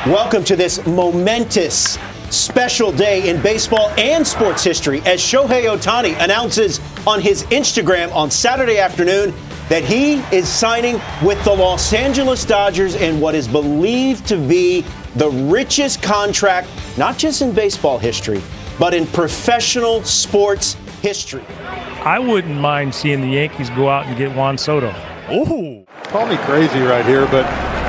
Welcome to this momentous special day in baseball and sports history as Shohei Ohtani announces on his Instagram on Saturday afternoon that he is signing with the Los Angeles Dodgers in what is believed to be the richest contract, not just in baseball history, but in professional sports history. I wouldn't mind seeing the Yankees go out and get Juan Soto. Ooh. Call me crazy right here, but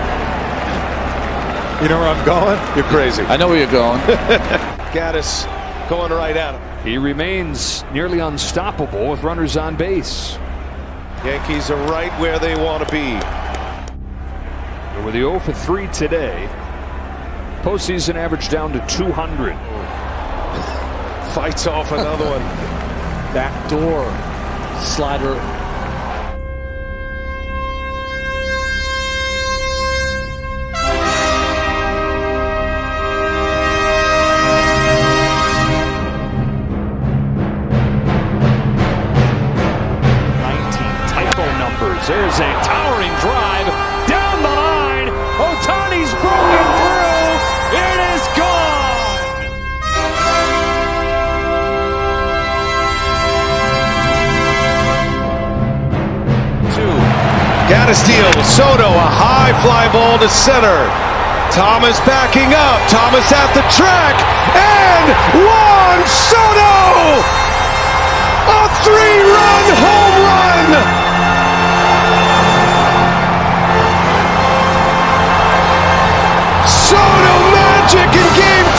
you know where I'm going? You're crazy. I know where you're going. Gattis going right at him. He remains nearly unstoppable with runners on base. Yankees are right where they want to be. With the 0 for 3 today, postseason average down to 200. Fights off another one. Backdoor slider. There's a towering drive down the line. Ohtani's broken through. It is gone. Two. Gattis deals. Soto, a high fly ball to center. Thomas backing up. Thomas at the track. And Juan Soto! A 3-run home run! Soto magic in Game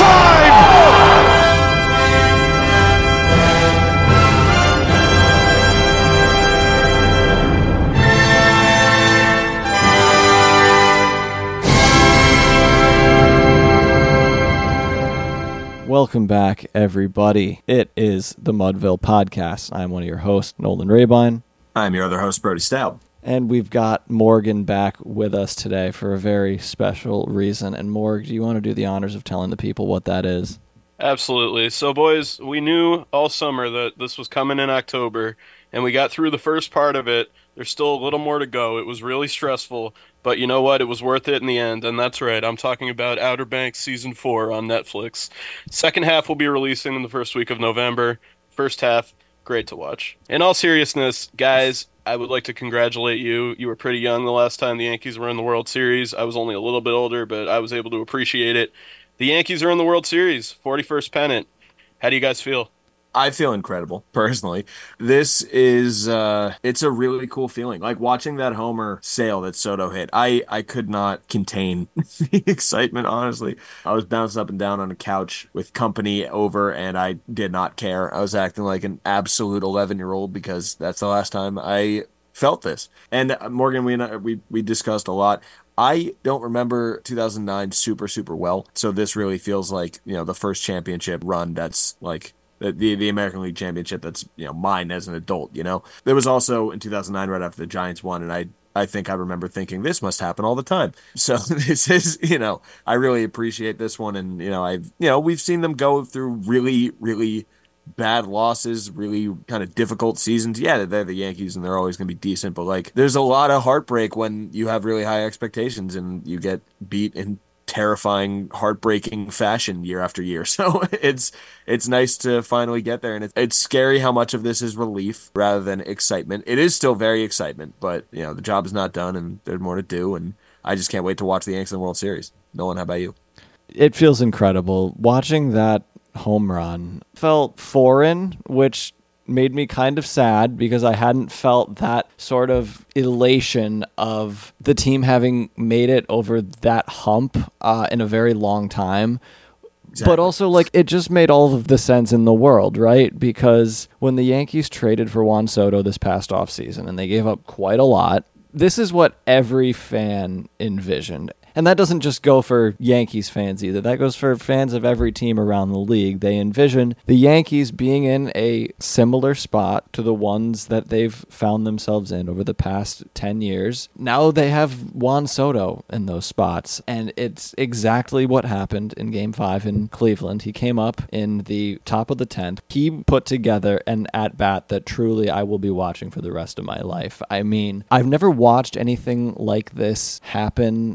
5! Welcome back, everybody. It is the Mudville Podcast. I'm one of your hosts, Nolan Rabine. I'm your other host, Brody Staub. And we've got Morgan back with us today for a very special reason. And Morg, do you want to do the honors of telling the people what that is? Absolutely. So, boys, we knew all summer that this was coming in October, and we got through the first part of it. There's still a little more to go. It was really stressful, but you know what? It was worth it in the end, and that's right. I'm talking about Outer Banks Season 4 on Netflix. Second half will be releasing in the first week of November. First half, great to watch. In all seriousness, guys, I would like to congratulate you. You were pretty young the last time the Yankees were in the World Series. I was only a little bit older, but I was able to appreciate it. The Yankees are in the World Series, 41st pennant. How do you guys feel? I feel incredible, personally. This is, it's a really cool feeling. Like, watching that homer sail that Soto hit, I could not contain the excitement, honestly. I was bouncing up and down on a couch with company over, and I did not care. I was acting like an absolute 11-year-old because that's the last time I felt this. And Morgan, we discussed a lot. I don't remember 2009 super well, so this really feels like, you know, the first championship run that's like the American League Championship that's, you know, mine as an adult, you know. There was also in 2009 right after the Giants won, and I think I remember thinking this must happen all the time. So this is, you know, I really appreciate this one, and we've seen them go through really bad losses, really kind of difficult seasons. Yeah, they're the Yankees and they're always going to be decent, but like there's a lot of heartbreak when you have really high expectations and you get beat in terrifying, heartbreaking fashion year after year. So it's nice to finally get there, and it's scary how much of this is relief rather than excitement. It is still very excitement, but you know the job is not done and there's more to do, and I just can't wait to watch the Yankees in the World Series. Nolan, how about you? It feels incredible. Watching that home run felt foreign, which made me kind of sad because I hadn't felt that sort of elation of the team having made it over that hump in a very long time. Exactly. But also, like, it just made all of the sense in the world, right? Because when the Yankees traded for Juan Soto this past offseason, and they gave up quite a lot, this is what every fan envisioned. And that doesn't just go for Yankees fans either. That goes for fans of every team around the league. They envision the Yankees being in a similar spot to the ones that they've found themselves in over the past 10 years. Now they have Juan Soto in those spots, and it's exactly what happened in Game 5 in Cleveland. He came up in the top of the 10th. He put together an at-bat that truly I will be watching for the rest of my life. I mean, I've never watched anything like this happen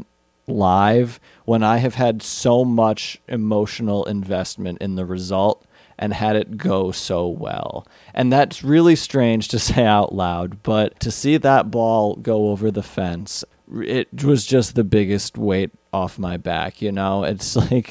live when I have had so much emotional investment in the result and had it go so well. And that's really strange to say out loud, but to see that ball go over the fence, it was just the biggest weight off my back. It's like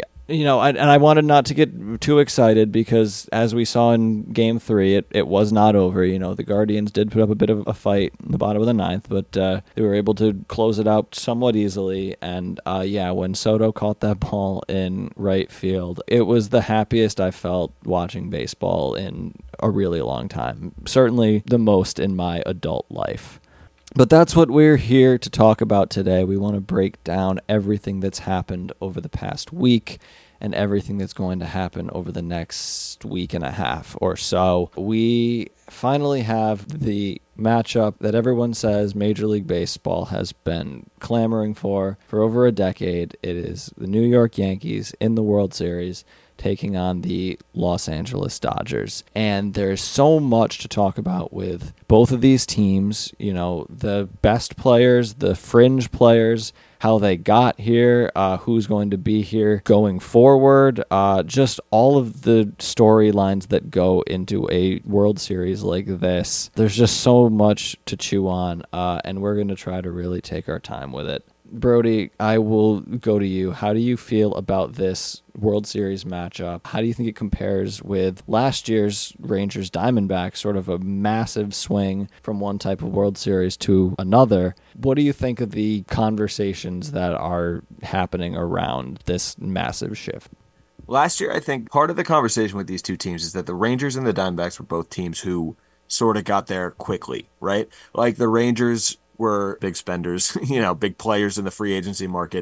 I wanted not to get too excited because, as we saw in Game 3, it was not over. The Guardians did put up a bit of a fight in the bottom of the ninth, but they were able to close it out somewhat easily. And when Soto caught that ball in right field, it was the happiest I felt watching baseball in a really long time. Certainly the most in my adult life. But that's what we're here to talk about today. We want to break down everything that's happened over the past week and everything that's going to happen over the next week and a half or so. We finally have the matchup that everyone says Major League Baseball has been clamoring for over a decade. It is the New York Yankees in the World Series taking on the Los Angeles Dodgers. And there's so much to talk about with both of these teams, the best players, the fringe players, how they got here, who's going to be here going forward, just all of the storylines that go into a World Series like this. There's just so much to chew on, and we're going to try to really take our time with it. Brody, I will go to you. How do you feel about this World Series matchup? How do you think it compares with last year's Rangers Diamondbacks, sort of a massive swing from one type of World Series to another? What do you think of the conversations that are happening around this massive shift? Last year, I think part of the conversation with these two teams is that the Rangers and the Diamondbacks were both teams who sort of got there quickly, right? Like the Rangers were big spenders, big players in the free agency market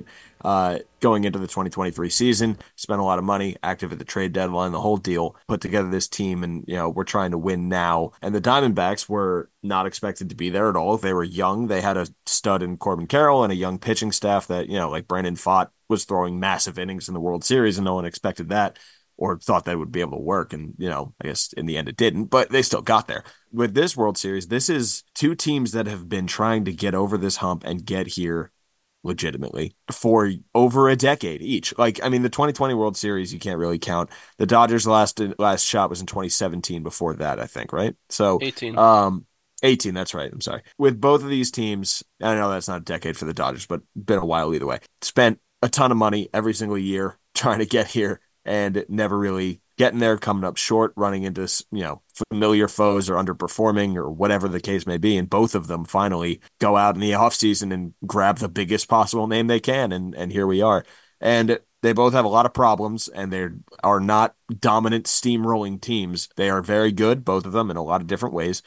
going into the 2023 season, spent a lot of money, active at the trade deadline, the whole deal, put together this team, and, we're trying to win now. And the Diamondbacks were not expected to be there at all. They were young. They had a stud in Corbin Carroll and a young pitching staff that, like Brandon Pfaadt was throwing massive innings in the World Series, and no one expected that or thought that would be able to work. And, I guess in the end it didn't, but they still got there. With this World Series, this is two teams that have been trying to get over this hump and get here legitimately for over a decade each. The 2020 World Series, you can't really count. The Dodgers' last shot was in 2017 before that, I think, right? So 18. 18, that's right. I'm sorry. With both of these teams, I know that's not a decade for the Dodgers, but been a while either way. Spent a ton of money every single year trying to get here and never really getting there, coming up short, running into, familiar foes or underperforming or whatever the case may be. And both of them finally go out in the offseason and grab the biggest possible name they can. And here we are. And they both have a lot of problems, and they are not dominant steamrolling teams. They are very good, both of them, in a lot of different ways.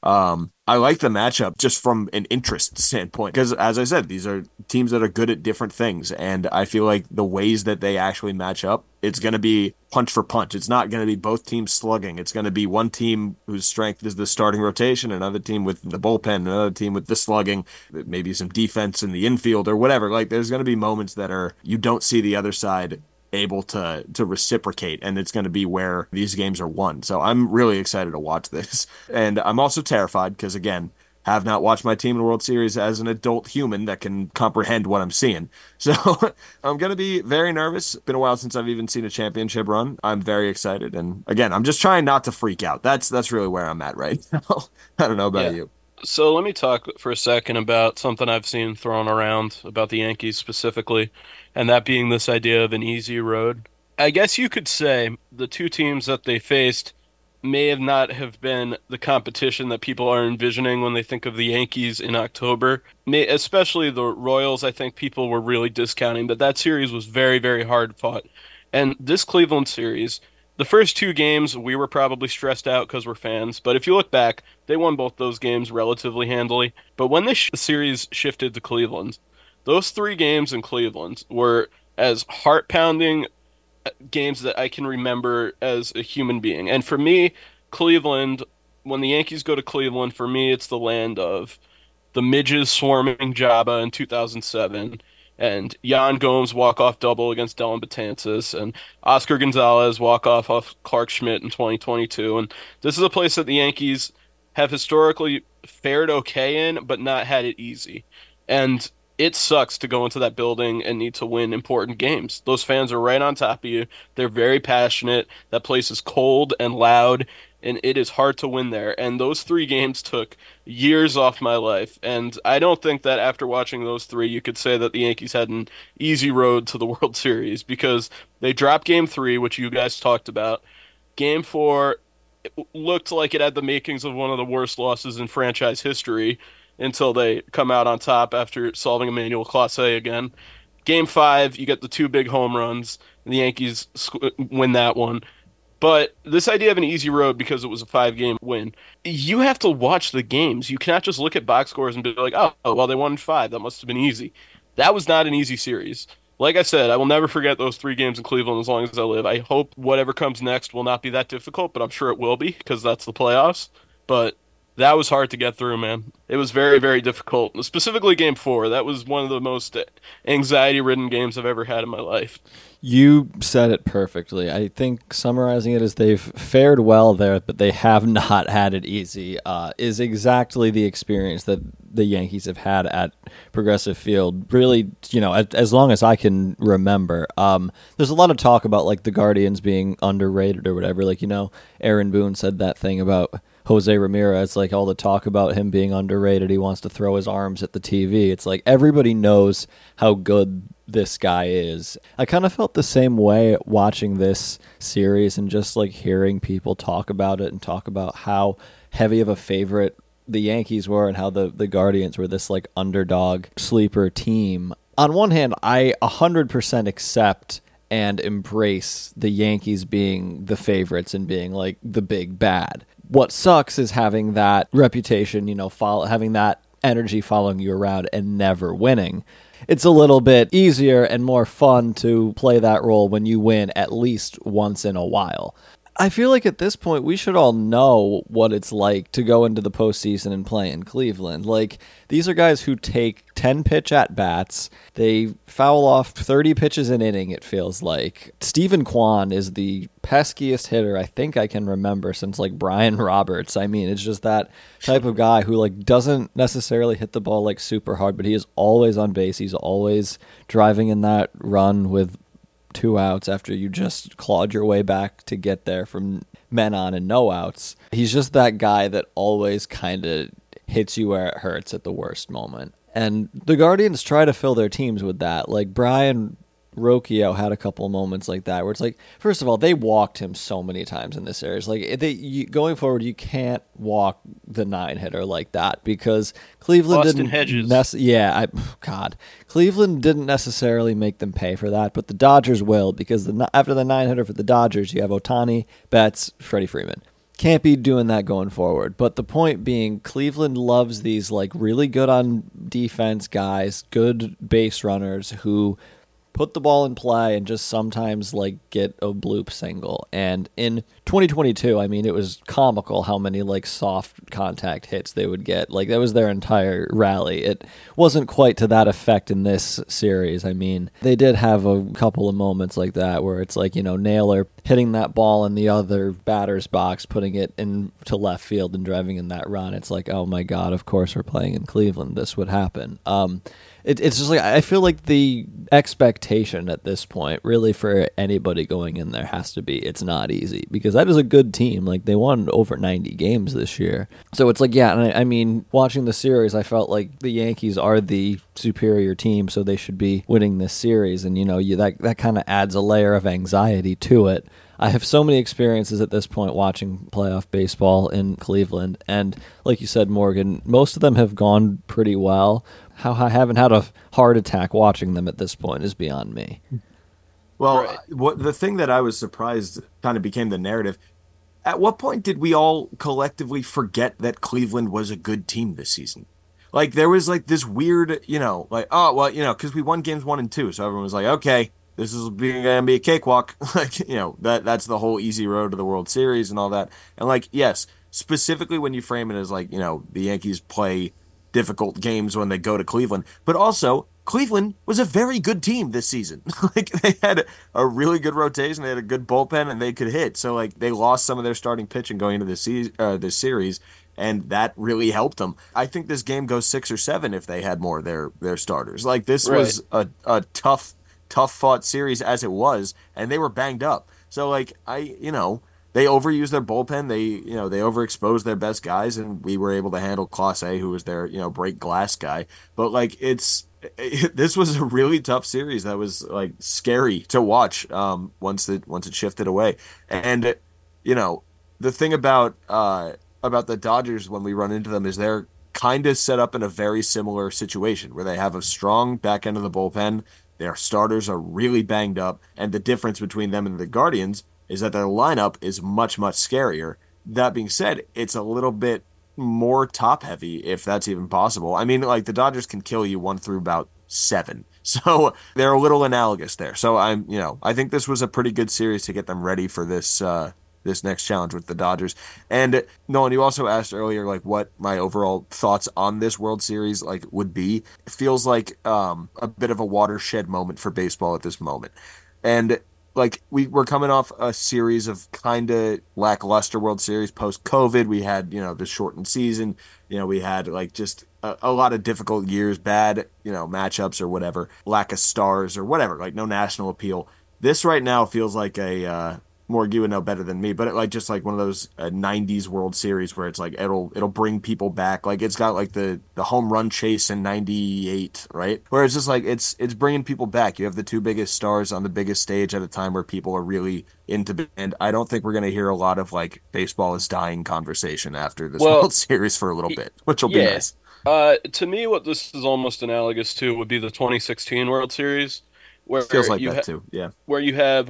I like the matchup just from an interest standpoint because, as I said, these are teams that are good at different things, and I feel like the ways that they actually match up, it's going to be punch for punch. It's not going to be both teams slugging. It's going to be one team whose strength is the starting rotation, another team with the bullpen, another team with the slugging, maybe some defense in the infield or whatever. There's going to be moments that are you don't see the other side able to reciprocate, and it's going to be where these games are won. So I'm really excited to watch this, and I'm also terrified because, again, have not watched my team in the World Series as an adult human that can comprehend what I'm seeing. So I'm going to be very nervous. Been a while since I've even seen a championship run. I'm very excited, and again, I'm just trying not to freak out. That's really where I'm at right now. I don't know about you. So let me talk for a second about something I've seen thrown around about the Yankees specifically, and that being this idea of an easy road. I guess you could say the two teams that they faced may have not have been the competition that people are envisioning when they think of the Yankees in October. Especially the Royals, I think people were really discounting, but that series was very, very hard fought. And this Cleveland series, the first two games, we were probably stressed out because we're fans, but if you look back, they won both those games relatively handily. But when this series shifted to Cleveland, those three games in Cleveland were as heart-pounding games that I can remember as a human being. And for me, Cleveland, when the Yankees go to Cleveland, for me, it's the land of the midges swarming Jabba in 2007, and Yan Gomes walk-off double against Dellin Betances, and Oscar Gonzalez walk-off off Clark Schmidt in 2022. And this is a place that the Yankees have historically fared okay in, but not had it easy. And it sucks to go into that building and need to win important games. Those fans are right on top of you. They're very passionate. That place is cold and loud, and it is hard to win there. And those 3 games took years off my life. And I don't think that after watching those 3, you could say that the Yankees had an easy road to the World Series, because they dropped Game 3, which you guys talked about. Game 4, it looked like it had the makings of one of the worst losses in franchise history until they come out on top after solving Emmanuel Clase again. Game 5, you get the 2 big home runs, and the Yankees win that one. But this idea of an easy road because it was a 5-game win, you have to watch the games. You cannot just look at box scores and be like, oh, well, they won 5. That must have been easy. That was not an easy series. Like I said, I will never forget those 3 games in Cleveland as long as I live. I hope whatever comes next will not be that difficult, but I'm sure it will be because that's the playoffs. But that was hard to get through, man. It was very, very difficult. Specifically Game 4. That was one of the most anxiety-ridden games I've ever had in my life. You said it perfectly. I think summarizing it as they've fared well there, but they have not had it easy, is exactly the experience that the Yankees have had at Progressive Field, really, as long as I can remember. There's a lot of talk about, like, the Guardians being underrated or whatever. Like, Aaron Boone said that thing about Jose Ramirez, like all the talk about him being underrated. He wants to throw his arms at the TV. It's like everybody knows how good this guy is. I kind of felt the same way watching this series and just like hearing people talk about it and talk about how heavy of a favorite the Yankees were and how the Guardians were this like underdog sleeper team. On one hand, I 100% accept and embrace the Yankees being the favorites and being like the big bad. What sucks is having that reputation, having that energy following you around and never winning. It's a little bit easier and more fun to play that role when you win at least once in a while. I feel like at this point we should all know what it's like to go into the postseason and play in Cleveland. Like, these are guys who take 10-pitch at-bats. They foul off 30 pitches an inning, it feels like. Stephen Kwan is the peskiest hitter I think I can remember since, like, Brian Roberts. I mean, it's just that type of guy who, like, doesn't necessarily hit the ball, like, super hard, but he is always on base. He's always driving in that run with 2 outs after you just clawed your way back to get there from men on and no outs. He's just that guy that always kind of hits you where it hurts at the worst moment. And the Guardians try to fill their teams with that. Like, Brian Rocchio had a couple of moments like that where it's like, first of all, they walked him so many times in this series. Like, going forward, you can't walk the 9-hitter like that because Cleveland Austin didn't. Hedges. Cleveland didn't necessarily make them pay for that, but the Dodgers will because after the 9-hitter for the Dodgers, you have Ohtani, Betts, Freddie Freeman. Can't be doing that going forward. But the point being, Cleveland loves these like really good on defense guys, good base runners who put the ball in play and just sometimes like get a bloop single. And in 2022, I mean, it was comical how many like soft contact hits they would get. Like, that was their entire rally. It wasn't quite to that effect in this series. I mean, they did have a couple of moments like that where it's like, Naylor hitting that ball in the other batter's box, putting it into left field and driving in that run. It's like, oh my God, of course we're playing in Cleveland. This would happen. It's just like, I feel like the expectation at this point, really for anybody going in there, has to be it's not easy because that is a good team. Like, they won over 90 games this year. So it's like, yeah, and I mean, watching the series, I felt like the Yankees are the superior team, so they should be winning this series. And, that kind of adds a layer of anxiety to it. I have so many experiences at this point watching playoff baseball in Cleveland, and like you said, Morgan, most of them have gone pretty well. How I haven't had a heart attack watching them at this point is beyond me. Well, the thing that I was surprised kind of became the narrative. At what point did we all collectively forget that Cleveland was a good team this season? Like, there was like this weird, because we won games 1 and 2, so everyone was like, okay, this is going to be a cakewalk. Like, that's the whole easy road to the World Series and all that. And like, yes, specifically when you frame it as like, the Yankees play difficult games when they go to Cleveland, but also Cleveland was a very good team this season. Like, they had a really good rotation, they had a good bullpen, and they could hit. So like, they lost some of their starting pitching going into this series, and that really helped them. I think this game goes 6 or 7 if they had more of their starters. Like, this was a tough fought series as it was, and they were banged up. So, like, they overused their bullpen. They overexposed their best guys, and we were able to handle Clase, who was their, break glass guy. But, like, this was a really tough series that was, like, scary to watch once it shifted away. And, the thing about the Dodgers when we run into them is they're kind of set up in a very similar situation where they have a strong back end of the bullpen. Their starters are really banged up, and the difference between them and the Guardians is that their lineup is much, much scarier. That being said, it's a little bit more top heavy, if that's even possible. I mean, like, the Dodgers can kill you 1 through about 7. So they're a little analogous there. So I think this was a pretty good series to get them ready for this next challenge with the Dodgers. And Nolan, you also asked earlier, like, what my overall thoughts on this World Series would be. It feels like a bit of a watershed moment for baseball at this moment. And like, we're coming off a series of kind of lackluster World Series post-COVID. We had, the shortened season. We had, like, just a lot of difficult years, bad, matchups or whatever, lack of stars or whatever, like, no national appeal. This right now feels like Morg, you would know better than me, but just like one of those 90s World Series where it's like it'll bring people back. Like, it's got like the home run chase in 98, right? Where it's just like it's bringing people back. You have the 2 biggest stars on the biggest stage at a time where people are really into, and I don't think we're going to hear a lot of like baseball is dying conversation after this World Series for a little bit, which will be nice. To me, what this is almost analogous to would be the 2016 World Series, where feels like that too. Yeah, where you have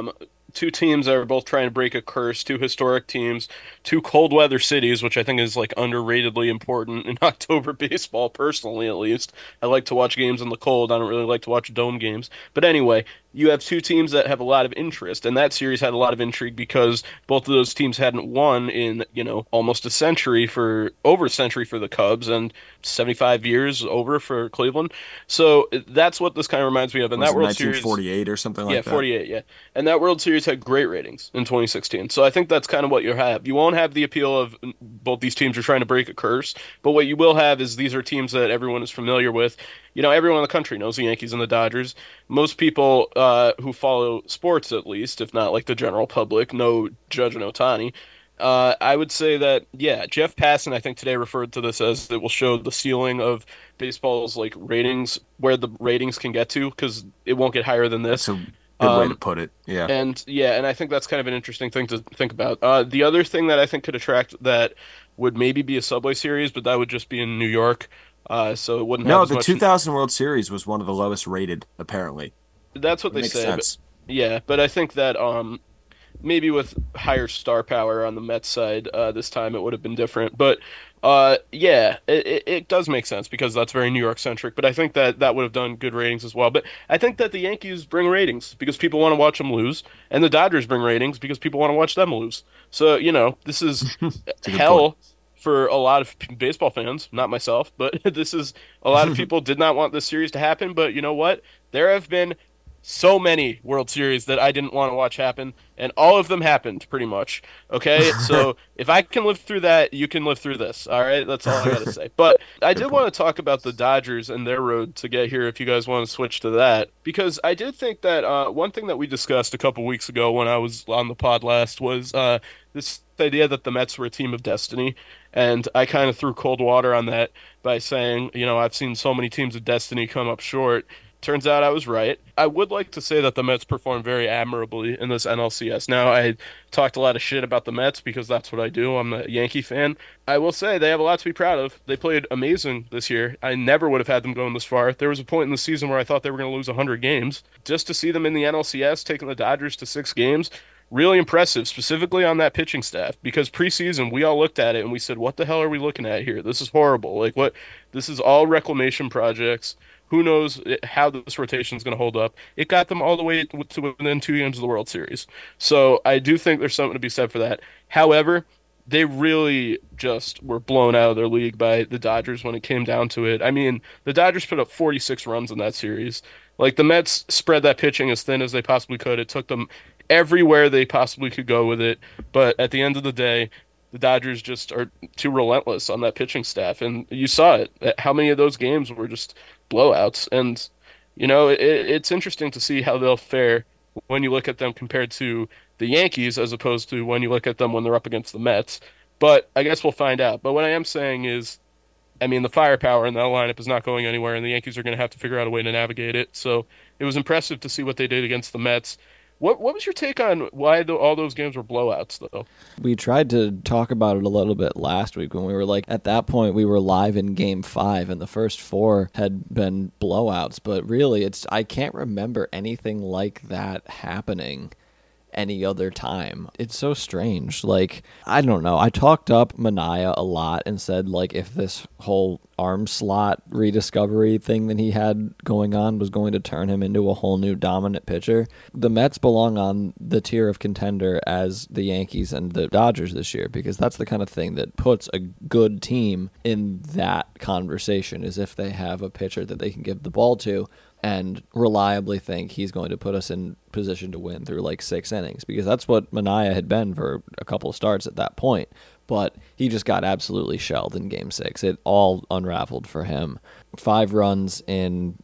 2 teams that are both trying to break a curse, 2 historic teams, 2 cold weather cities, which I think is like underratedly important in October baseball, personally at least. I like to watch games in the cold. I don't really like to watch dome games. But anyway, you have 2 teams that have a lot of interest, and that series had a lot of intrigue because both of those teams hadn't won in, almost over a century for the Cubs and 75 years over for Cleveland. So that's what this kind of reminds me of. And that World Series, 1948 or something like that. Yeah, 48, yeah. And that World Series had great ratings in 2016. So I think that's kind of what you have. You won't have the appeal of both these teams are trying to break a curse, but what you will have is these are teams that everyone is familiar with. Everyone in the country knows the Yankees and the Dodgers. Most people who follow sports, at least, if not like the general public, know Judge and Ohtani. I would say that, Jeff Passan, I think today referred to this as it will show the ceiling of baseball's like ratings, where the ratings can get to, because it won't get higher than this. That's a good way to put it. Yeah. And I think that's kind of an interesting thing to think about. The other thing that I think could attract that would maybe be a Subway Series, but that would just be in New York. So it wouldn't have as the much... 2000 World Series was one of the lowest rated, apparently. That's what they say. Sense. But I think that maybe with higher star power on the Mets side this time it would have been different. But it does make sense because that's very New York centric. But I think that would have done good ratings as well. But I think that the Yankees bring ratings because people want to watch them lose, and the Dodgers bring ratings because people want to watch them lose. So this is hell. Point. For a lot of baseball fans, not myself, but this is a lot of people did not want this series to happen. But you know what? There have been so many World Series that I didn't want to watch happen, and all of them happened pretty much. Okay, so if I can live through that, you can live through this. All right, that's all I got to say. But I did want to talk about the Dodgers and their road to get here. If you guys want to switch to that, because I did think that one thing that we discussed a couple weeks ago when I was on the pod last was this idea that the Mets were a team of destiny. And I kind of threw cold water on that by saying, I've seen so many teams of destiny come up short. Turns out I was right. I would like to say that the Mets performed very admirably in this NLCS. Now, I talked a lot of shit about the Mets because that's what I do. I'm a Yankee fan. I will say they have a lot to be proud of. They played amazing this year. I never would have had them going this far. There was a point in the season where I thought they were going to lose 100 games. Just to see them in the NLCS taking the Dodgers to 6 games, really impressive, specifically on that pitching staff, because preseason we all looked at it and we said, what the hell are we looking at here? This is horrible. Like, what? This is all reclamation projects. Who knows how this rotation is going to hold up? It got them all the way to within 2 games of the World Series. So I do think there's something to be said for that. However, they really just were blown out of their league by the Dodgers when it came down to it. I mean, the Dodgers put up 46 runs in that series. Like, the Mets spread that pitching as thin as they possibly could. It took them everywhere they possibly could go with it. But at the end of the day, the Dodgers just are too relentless on that pitching staff. And you saw it. How many of those games were just blowouts? And, it's interesting to see how they'll fare when you look at them compared to the Yankees as opposed to when you look at them when they're up against the Mets. But I guess we'll find out. But what I am saying is, I mean, the firepower in that lineup is not going anywhere, and the Yankees are going to have to figure out a way to navigate it. So it was impressive to see what they did against the Mets. What was your take on why all those games were blowouts, though? We tried to talk about it a little bit last week when we were at that point, we were live in Game 5, and the first 4 had been blowouts. But really, I can't remember anything like that happening any other time. It's so strange. I don't know. I talked up Manaea a lot and said, if this whole arm slot rediscovery thing that he had going on was going to turn him into a whole new dominant pitcher, the Mets belong on the tier of contender as the Yankees and the Dodgers this year, because that's the kind of thing that puts a good team in that conversation, is if they have a pitcher that they can give the ball to and reliably think he's going to put us in position to win through 6 innings, because that's what Manaea had been for a couple of starts at that point. But he just got absolutely shelled in Game 6. It all unraveled for him. 5 runs in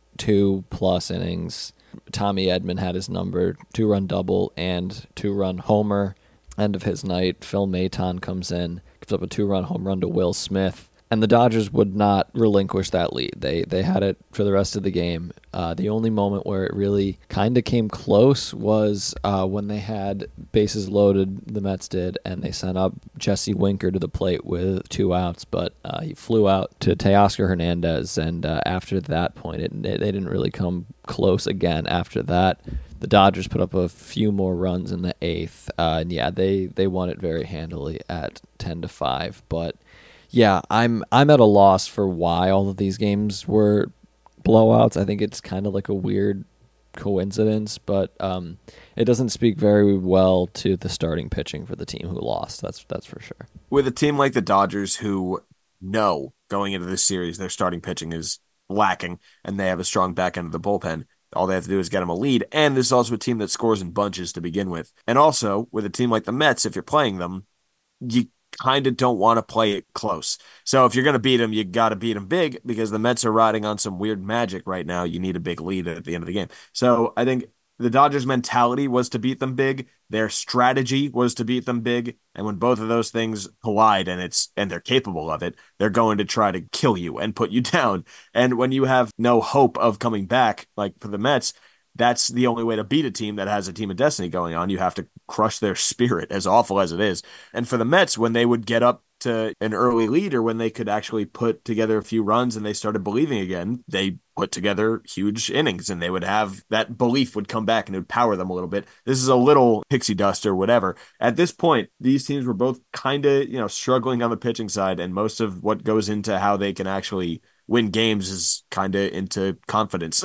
2+ innings. Tommy Edman had his number, 2-run double and 2-run homer. End of his night, Phil Maton comes in, gives up a 2-run home run to Will Smith. And the Dodgers would not relinquish that lead. They had it for the rest of the game. The only moment where it really kind of came close was when they had bases loaded, the Mets did, and they sent up Jesse Winker to the plate with 2 outs, but he flew out to Teoscar Hernandez, and after that point, they didn't really come close again after that. The Dodgers put up a few more runs in the 8th, and yeah, they won it very handily at 10-5, but yeah, I'm at a loss for why all of these games were blowouts. I think it's kind of a weird coincidence, but it doesn't speak very well to the starting pitching for the team who lost. That's for sure. With a team like the Dodgers who know going into this series their starting pitching is lacking and they have a strong back end of the bullpen, all they have to do is get them a lead. And this is also a team that scores in bunches to begin with. And also, with a team like the Mets, if you're playing them, you kind of don't want to play it close. So if you're going to beat them, you got to beat them big, because the Mets are riding on some weird magic right now. You need a big lead at the end of the game. So I think the Dodgers' mentality was to beat them big. Their strategy was to beat them big. And when both of those things collide and they're capable of it, they're going to try to kill you and put you down. And when you have no hope of coming back, like for the Mets, that's the only way to beat a team that has a team of destiny going on. You have to crush their spirit, as awful as it is. And for the Mets, when they would get up to an early lead, or when they could actually put together a few runs and they started believing again, they put together huge innings, and they would have that belief would come back and it would power them a little bit. This is a little pixie dust or whatever. At this point, these teams were both kind of, struggling on the pitching side, and most of what goes into how they can actually win games is kind of into confidence,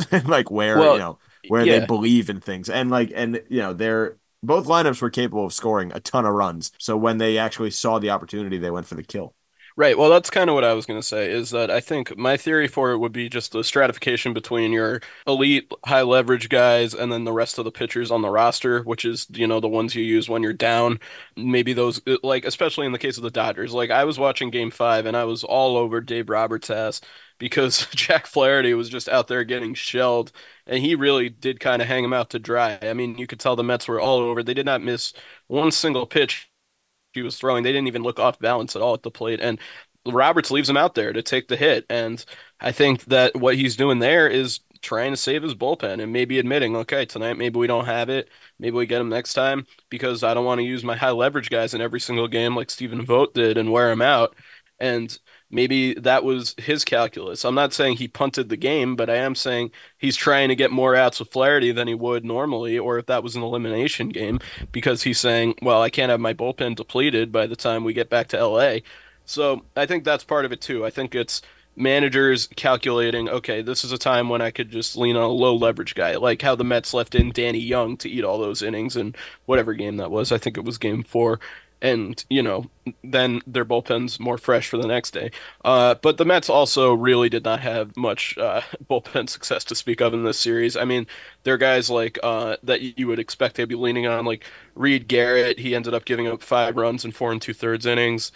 where they believe in things. And they're both lineups were capable of scoring a ton of runs. So when they actually saw the opportunity, they went for the kill. Right. Well, that's kind of what I was going to say, is that I think my theory for it would be just the stratification between your elite high leverage guys and then the rest of the pitchers on the roster, which is, the ones you use when you're down. Maybe those, especially in the case of the Dodgers. I was watching Game 5 and I was all over Dave Roberts' ass because Jack Flaherty was just out there getting shelled, and he really did kind of hang him out to dry. I mean, you could tell the Mets were all over. They did not miss one single pitch he was throwing. They didn't even look off balance at all at the plate, and Roberts leaves him out there to take the hit. And I think that what he's doing there is trying to save his bullpen and maybe admitting, okay, tonight maybe we don't have it, maybe we get him next time, because I don't want to use my high leverage guys in every single game like Stephen Vogt did and wear him out. And maybe that was his calculus. I'm not saying he punted the game, but I am saying he's trying to get more outs with Flaherty than he would normally, or if that was an elimination game, because he's saying, well, I can't have my bullpen depleted by the time we get back to LA. So I think that's part of it too. I think it's managers calculating, okay, this is a time when I could just lean on a low leverage guy, like how the Mets left in Danny Young to eat all those innings in whatever game that was. I think it was Game 4. and then their bullpen's more fresh for the next day. But the Mets also really did not have much bullpen success to speak of in this series. I mean, there are guys like that you would expect they'd be leaning on, like Reed Garrett. He ended up giving up 5 runs in 4 2/3 innings.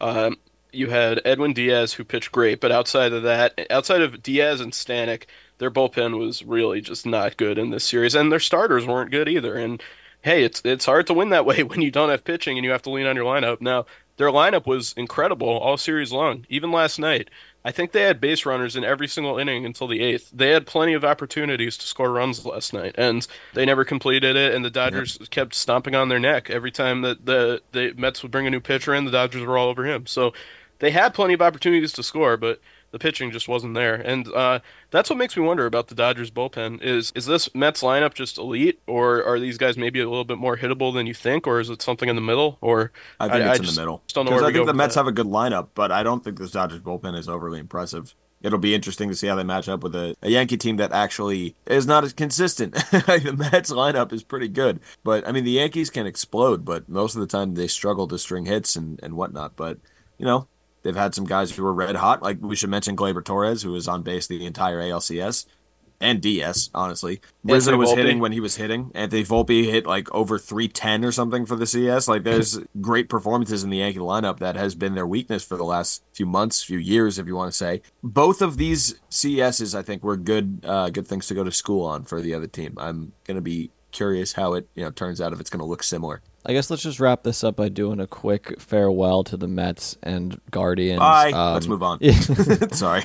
You had Edwin Diaz, who pitched great, but outside of Diaz and Stanek, their bullpen was really just not good in this series, and their starters weren't good either. And hey, it's hard to win that way when you don't have pitching and you have to lean on your lineup. Now, their lineup was incredible all series long, even last night. I think they had base runners in every single inning until the 8th. They had plenty of opportunities to score runs last night, and they never completed it, and the Dodgers kept stomping on their neck. Every time that the Mets would bring a new pitcher in, the Dodgers were all over him. So they had plenty of opportunities to score, but the pitching just wasn't there. And that's what makes me wonder about the Dodgers bullpen. Is this Mets lineup just elite, or are these guys maybe a little bit more hittable than you think, or is it something in the middle? Or I think it's in the middle. Because I think the Mets have a good lineup, but I don't think this Dodgers bullpen is overly impressive. It'll be interesting to see how they match up with a Yankee team that actually is not as consistent. The Mets lineup is pretty good. But, I mean, the Yankees can explode, but most of the time they struggle to string hits and whatnot. But, they've had some guys who were red hot. Like, we should mention Gleyber Torres, who was on base the entire ALCS. And DS, honestly. Rizzo was hitting when he was hitting. Anthony Volpe hit like over 310 or something for the CS. Like, there's great performances in the Yankee lineup that has been their weakness for the last few months, few years, if you want to say. Both of these CSs, I think, were good things to go to school on for the other team. I'm going to be curious how it turns out, if it's going to look similar. I guess let's just wrap this up by doing a quick farewell to the Mets and Guardians. Bye. Let's move on. Sorry.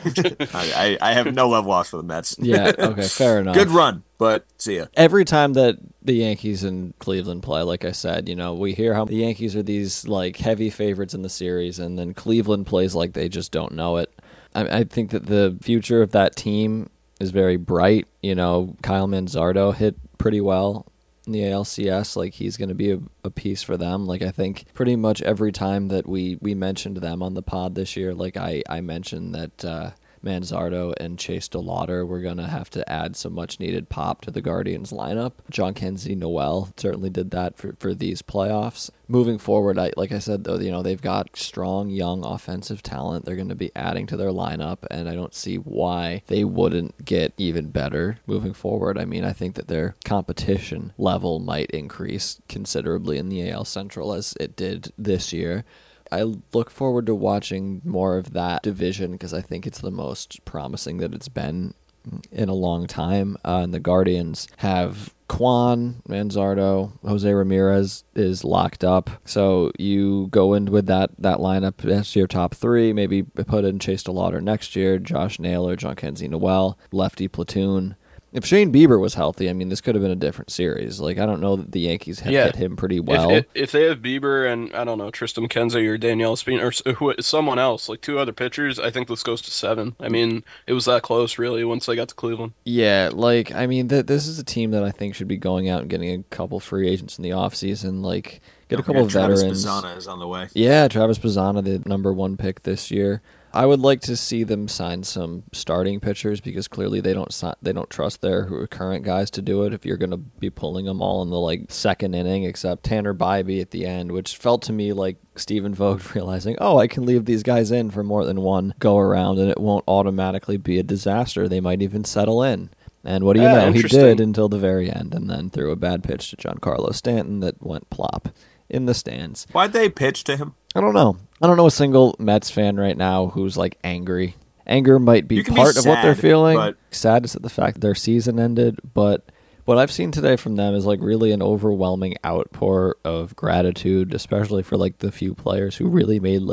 I have no love lost for the Mets. Yeah, okay, fair enough. Good run, but see ya. Every time that the Yankees and Cleveland play, like I said, we hear how the Yankees are these like heavy favorites in the series, and then Cleveland plays like they just don't know it. I think that the future of that team is very bright. Kyle Manzardo hit pretty well in the ALCS. Like, he's going to be a piece for them. Like, I think pretty much every time that we mentioned them on the pod this year, like I mentioned that Manzardo and Chase DeLauter were going to have to add some much-needed pop to the Guardians lineup. Jhonkensy Noel certainly did that for these playoffs. Moving forward, like I said, though, they've got strong, young offensive talent. They're going to be adding to their lineup, and I don't see why they wouldn't get even better moving forward. I mean, I think that their competition level might increase considerably in the AL Central as it did this year. I look forward to watching more of that division because I think it's the most promising that it's been in a long time. And the Guardians have Kwan, Manzardo, Jose Ramirez is locked up. So you go in with that lineup. That's your top 3. Maybe put in Chase DeLauter next year, Josh Naylor, Jhonkensy Noel, lefty platoon. If Shane Bieber was healthy, I mean, this could have been a different series. Like, I don't know that the Yankees have hit him pretty well. If they have Bieber and, I don't know, Tristan McKenzie or Danielle Espina or someone else, like 2 other pitchers, I think this goes to 7. I mean, it was that close, really, once they got to Cleveland. Yeah, like, I mean, this is a team that I think should be going out and getting a couple free agents in the offseason, like, get a couple of veterans. Travis Bazzana is on the way. Yeah, Travis Bazzana, the number 1 pick this year. I would like to see them sign some starting pitchers because clearly they don't trust their current guys to do it if you're going to be pulling them all in the second inning, except Tanner Bybee at the end, which felt to me like Stephen Vogt realizing, I can leave these guys in for more than one go around and it won't automatically be a disaster. They might even settle in. And what do you know? He did until the very end and then threw a bad pitch to Giancarlo Stanton that went plop in the stands. Why'd they pitch to him? I don't know. I don't know a single Mets fan right now who's angry. Anger might be part of what they're feeling. But sad is the fact that their season ended, but what I've seen today from them is really an overwhelming outpour of gratitude, especially for the few players who really made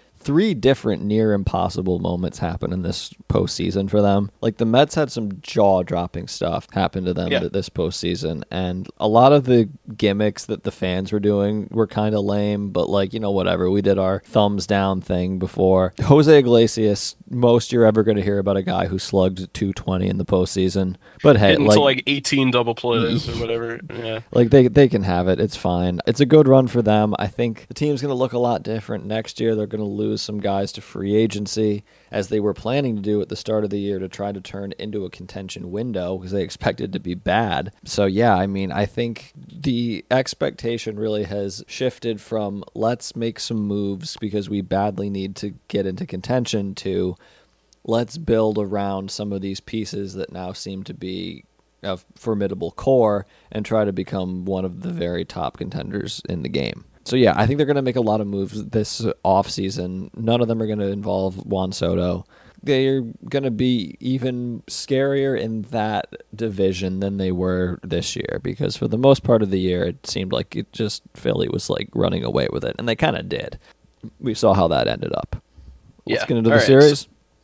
3 different near impossible moments happen in this postseason for them. The Mets had some jaw-dropping stuff happen to them this postseason, and a lot of the gimmicks that the fans were doing were kind of lame, but whatever. We did our thumbs down thing before. Jose Iglesias, most you're ever going to hear about a guy who slugged 220 in the postseason. But hey, until 18 double plays or whatever. Yeah. They can have it. It's fine. It's a good run for them. I think the team's going to look a lot different next year. They're going to lose lose some guys to free agency, as they were planning to do at the start of the year to try to turn into a contention window because they expected to be bad. So, yeah, I mean, I think the expectation really has shifted from let's make some moves because we badly need to get into contention to let's build around some of these pieces that now seem to be a formidable core and try to become one of the very top contenders in the game. So, yeah, I think they're going to make a lot of moves this offseason. None of them are going to involve Juan Soto. They're going to be even scarier in that division than they were this year because for the most part of the year, it seemed like Philly was like running away with it, and they kind of did. We saw how that ended up. Let's get into the series.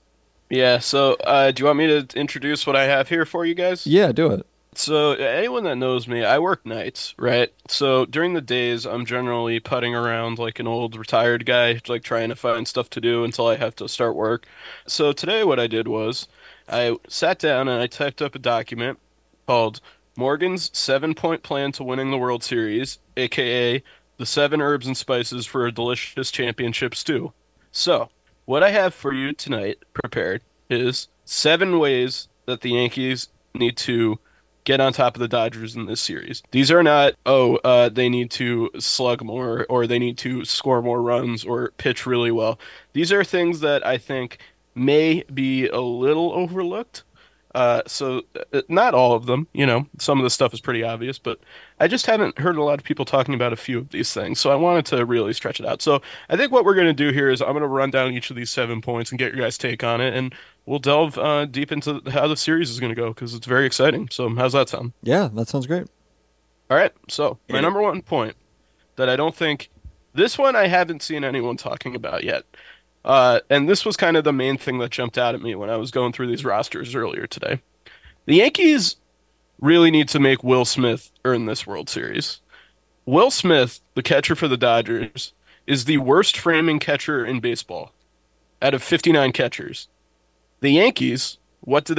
So do you want me to introduce what I have here for you guys? Yeah, do it. So anyone that knows me, I work nights, right? So during the days, I'm generally putting around like an old retired guy, like trying to find stuff to do until I have to start work. So today what I did was I sat down and I typed up a document called Morgan's 7-Point Plan to Winning the World Series, aka the 7 Herbs and Spices for a Delicious Championship Stew. So what I have for you tonight prepared is 7 ways that the Yankees need to get on top of the Dodgers in this series. These are not, they need to slug more or they need to score more runs or pitch really well. These are things that I think may be a little overlooked. So not all of them, some of the stuff is pretty obvious, but I just haven't heard a lot of people talking about a few of these things. So I wanted to really stretch it out. So I think what we're going to do here is I'm going to run down each of these 7 points and get your guys' take on it. And we'll delve deep into how the series is going to go because it's very exciting. So how's that sound? Yeah, that sounds great. All right. So my number 1 point that I don't think this one I haven't seen anyone talking about yet. And this was kind of the main thing that jumped out at me when I was going through these rosters earlier today. The Yankees really need to make Will Smith earn this World Series. Will Smith, the catcher for the Dodgers, is the worst framing catcher in baseball out of 59 catchers. The Yankees, what do?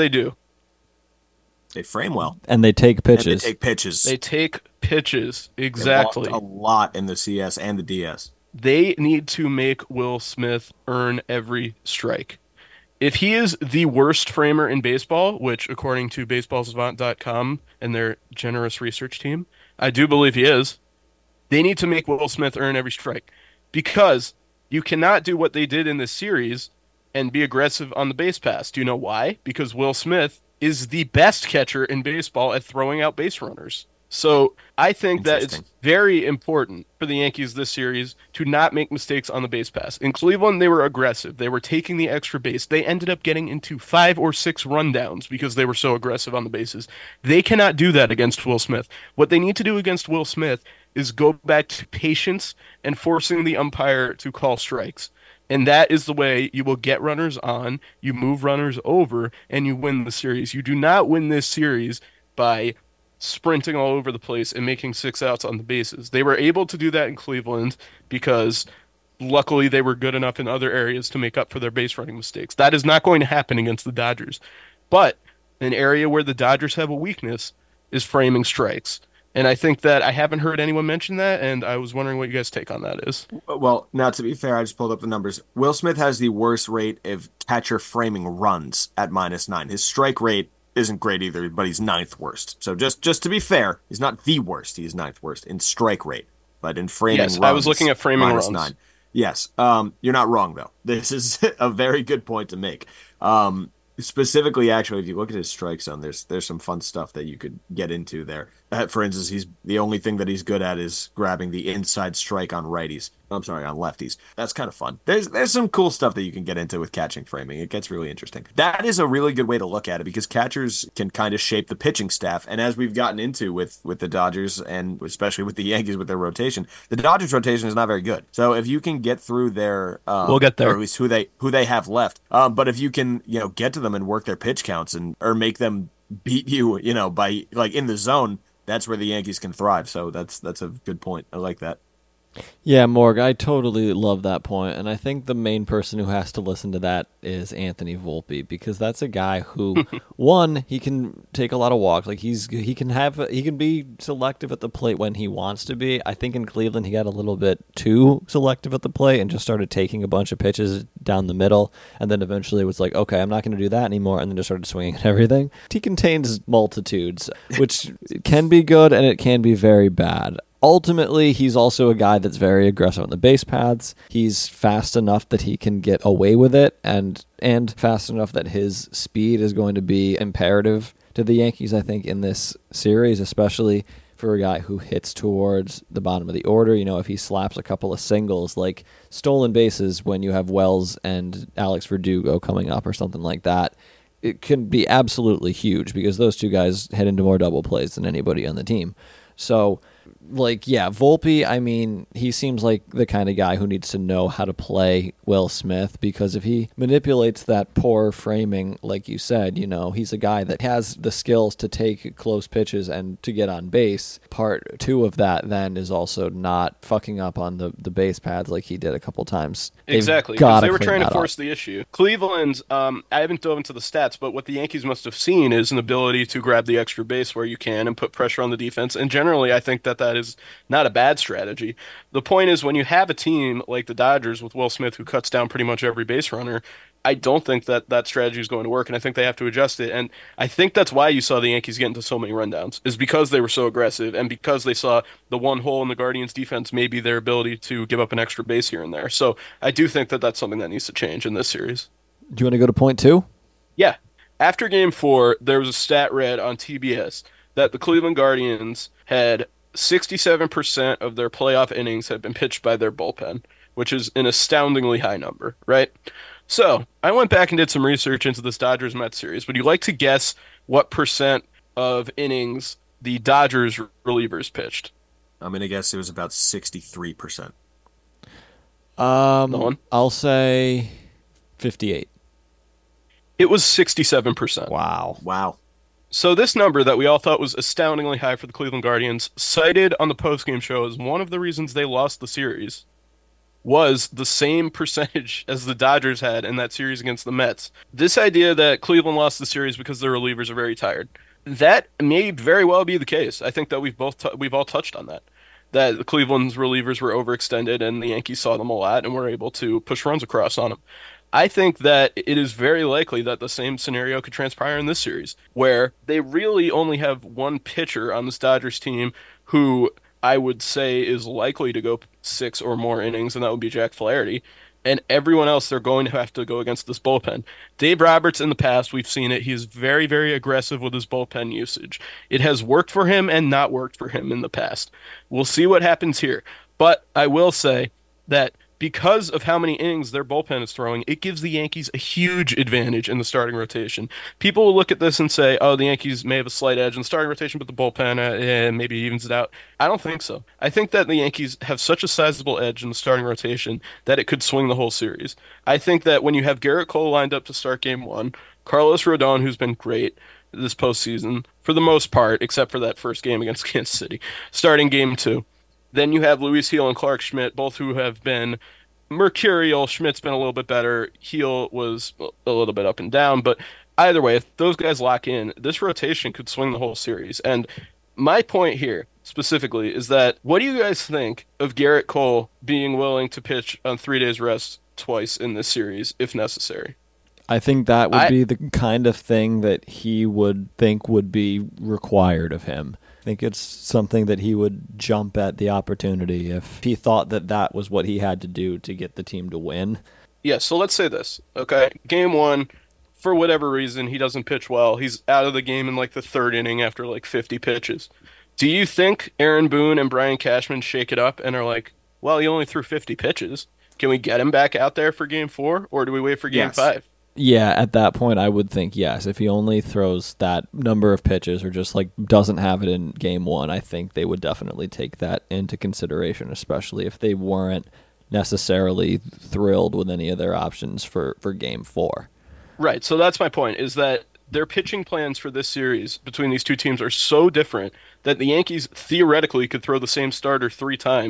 They frame well. And they take pitches. They take pitches, exactly. They walked a lot in the CS and the DS. They need to make Will Smith earn every strike. If he is the worst framer in baseball, which according to baseballsavant.com and their generous research team, I do believe he is, they need to make Will Smith earn every strike. Because you cannot do what they did in this series and be aggressive on the base pass. Do you know why? Because Will Smith is the best catcher in baseball at throwing out base runners. So I think that it's very important for the Yankees this series to not make mistakes on the base pass. In Cleveland, they were aggressive. They were taking the extra base. They ended up getting into 5 or 6 rundowns because they were so aggressive on the bases. They cannot do that against Will Smith. What they need to do against Will Smith is go back to patience and forcing the umpire to call strikes. And that is the way you will get runners on, you move runners over, and you win the series. You do not win this series by sprinting all over the place and making 6 outs on the bases. They were able to do that in Cleveland because luckily they were good enough in other areas to make up for their base running mistakes. That is not going to happen against the Dodgers. But an area where the Dodgers have a weakness is framing strikes. And I think that I haven't heard anyone mention that, and I was wondering what you guys' take on that is. Well, now to be fair, I just pulled up the numbers. Will Smith has the worst rate of catcher framing runs at -9. His strike rate isn't great either, but he's 9th worst. So just to be fair, he's not the worst. He is 9th worst in strike rate, but in framing runs, I was looking at framing runs. -9. Yes, you're not wrong though. This is a very good point to make. Specifically, actually, if you look at his strike zone, there's some fun stuff that you could get into there. For instance, he's the only thing that he's good at is grabbing the inside strike on righties. I'm sorry, on lefties. That's kind of fun. There's some cool stuff that you can get into with catching framing. It gets really interesting. That is a really good way to look at it because catchers can kind of shape the pitching staff. And as we've gotten into with the Dodgers and especially with the Yankees with their rotation, the Dodgers rotation is not very good. So if you can get through their, we'll get there, or at least who they have left. But if you can, get to them and work their pitch counts or make them beat you, by like in the zone, that's where the Yankees can thrive. So that's a good point. I like that. Yeah, Morg, I totally love that point, and I think the main person who has to listen to that is Anthony Volpe, because that's a guy who, one, he can take a lot of walks. Like he can be selective at the plate when he wants to be. I think in Cleveland he got a little bit too selective at the plate and just started taking a bunch of pitches down the middle, and then eventually was like, okay, I'm not going to do that anymore, and then just started swinging at everything. He contains multitudes, which can be good and it can be very bad. Ultimately, he's also a guy that's very aggressive on the base paths. He's fast enough that he can get away with it, and fast enough that his speed is going to be imperative to the Yankees, I think, in this series, especially for a guy who hits towards the bottom of the order. You know, if he slaps a couple of singles, like stolen bases when you have Wells and Alex Verdugo coming up or something like that, it can be absolutely huge because those two guys hit into more double plays than anybody on the team. So, like, yeah, Volpe, I mean, he seems like the kind of guy who needs to know how to play Will Smith, because if he manipulates that poor framing, like you said, you know, he's a guy that has the skills to take close pitches and to get on base. Part two of that then is also not fucking up on the base paths like he did a couple times. Exactly, because they were trying to force the issue. Cleveland, I haven't dove into the stats, but what the Yankees must have seen is an ability to grab the extra base where you can and put pressure on the defense, and generally I think that is not a bad strategy. The point is, when you have a team like the Dodgers with Will Smith who cuts down pretty much every base runner, I don't think that strategy is going to work, and I think they have to adjust it. And I think that's why you saw the Yankees get into so many rundowns, is because they were so aggressive and because they saw the one hole in the Guardians' defense, maybe their ability to give up an extra base here and there. So I do think that that's something that needs to change in this series. Do you want to go to point two? Yeah. After Game 4, there was a stat read on TBS that the Cleveland Guardians had 67% of their playoff innings had been pitched by their bullpen, which is an astoundingly high number, right? So I went back and did some research into this Dodgers-Mets series. Would you like to guess what percent of innings the Dodgers relievers pitched? I'm going to guess it was about 63%. I'll say 58. It was 67%. Wow. So this number that we all thought was astoundingly high for the Cleveland Guardians, cited on the postgame show as one of the reasons they lost the series, was the same percentage as the Dodgers had in that series against the Mets. This idea that Cleveland lost the series because their relievers are very tired, that may very well be the case. I think that we've all touched on that. That Cleveland's relievers were overextended and the Yankees saw them a lot and were able to push runs across on them. I think that it is very likely that the same scenario could transpire in this series, where they really only have one pitcher on this Dodgers team who I would say is likely to go 6 or more innings, and that would be Jack Flaherty. And everyone else, they're going to have to go against this bullpen. Dave Roberts, in the past, we've seen it. He's very, very aggressive with his bullpen usage. It has worked for him and not worked for him in the past. We'll see what happens here. But I will say that because of how many innings their bullpen is throwing, it gives the Yankees a huge advantage in the starting rotation. People will look at this and say, oh, the Yankees may have a slight edge in the starting rotation, but the bullpen maybe evens it out. I don't think so. I think that the Yankees have such a sizable edge in the starting rotation that it could swing the whole series. I think that when you have Garrett Cole lined up to start Game 1, Carlos Rodon, who's been great this postseason, for the most part, except for that first game against Kansas City, starting Game 2, then you have Luis Gil and Clark Schmidt, both who have been mercurial. Schmidt's been a little bit better. Gil was a little bit up and down. But either way, if those guys lock in, this rotation could swing the whole series. And my point here, specifically, is that what do you guys think of Garrett Cole being willing to pitch on 3 days rest twice in this series, if necessary? I think that would be the kind of thing that he would think would be required of him. I think it's something that he would jump at the opportunity if he thought that that was what he had to do to get the team to win. Yeah, so let's say this, okay? Game 1, for whatever reason, he doesn't pitch well. He's out of the game in like the third inning after like 50 pitches. Do you think Aaron Boone and Brian Cashman shake it up and are like, well, he only threw 50 pitches. Can we get him back out there for Game 4, or do we wait for Game 5? Yeah, at that point, I would think yes. If he only throws that number of pitches or just like doesn't have it in Game 1, I think they would definitely take that into consideration, especially if they weren't necessarily thrilled with any of their options for Game 4. Right, so that's my point, is that their pitching plans for this series between these two teams are so different that the Yankees theoretically could throw the same starter 3 times,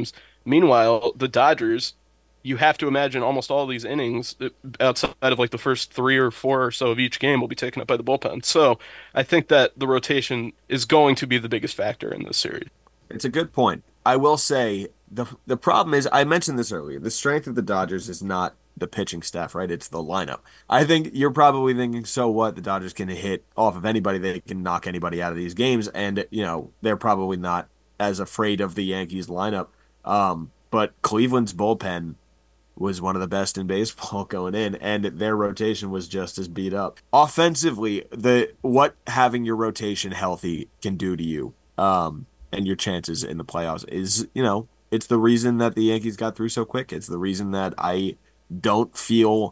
Meanwhile, the Dodgers, you have to imagine almost all these innings outside of like the first 3 or 4 or so of each game will be taken up by the bullpen. So I think that the rotation is going to be the biggest factor in this series. It's a good point. I will say the problem is, I mentioned this earlier, the strength of the Dodgers is not the pitching staff, right? It's the lineup. I think you're probably thinking, so what? The Dodgers can hit off of anybody. They can knock anybody out of these games. And, they're probably not as afraid of the Yankees lineup. But Cleveland's bullpen was one of the best in baseball going in, and their rotation was just as beat up. Offensively, what having your rotation healthy can do to you, and your chances in the playoffs is, it's the reason that the Yankees got through so quick. It's the reason that I don't feel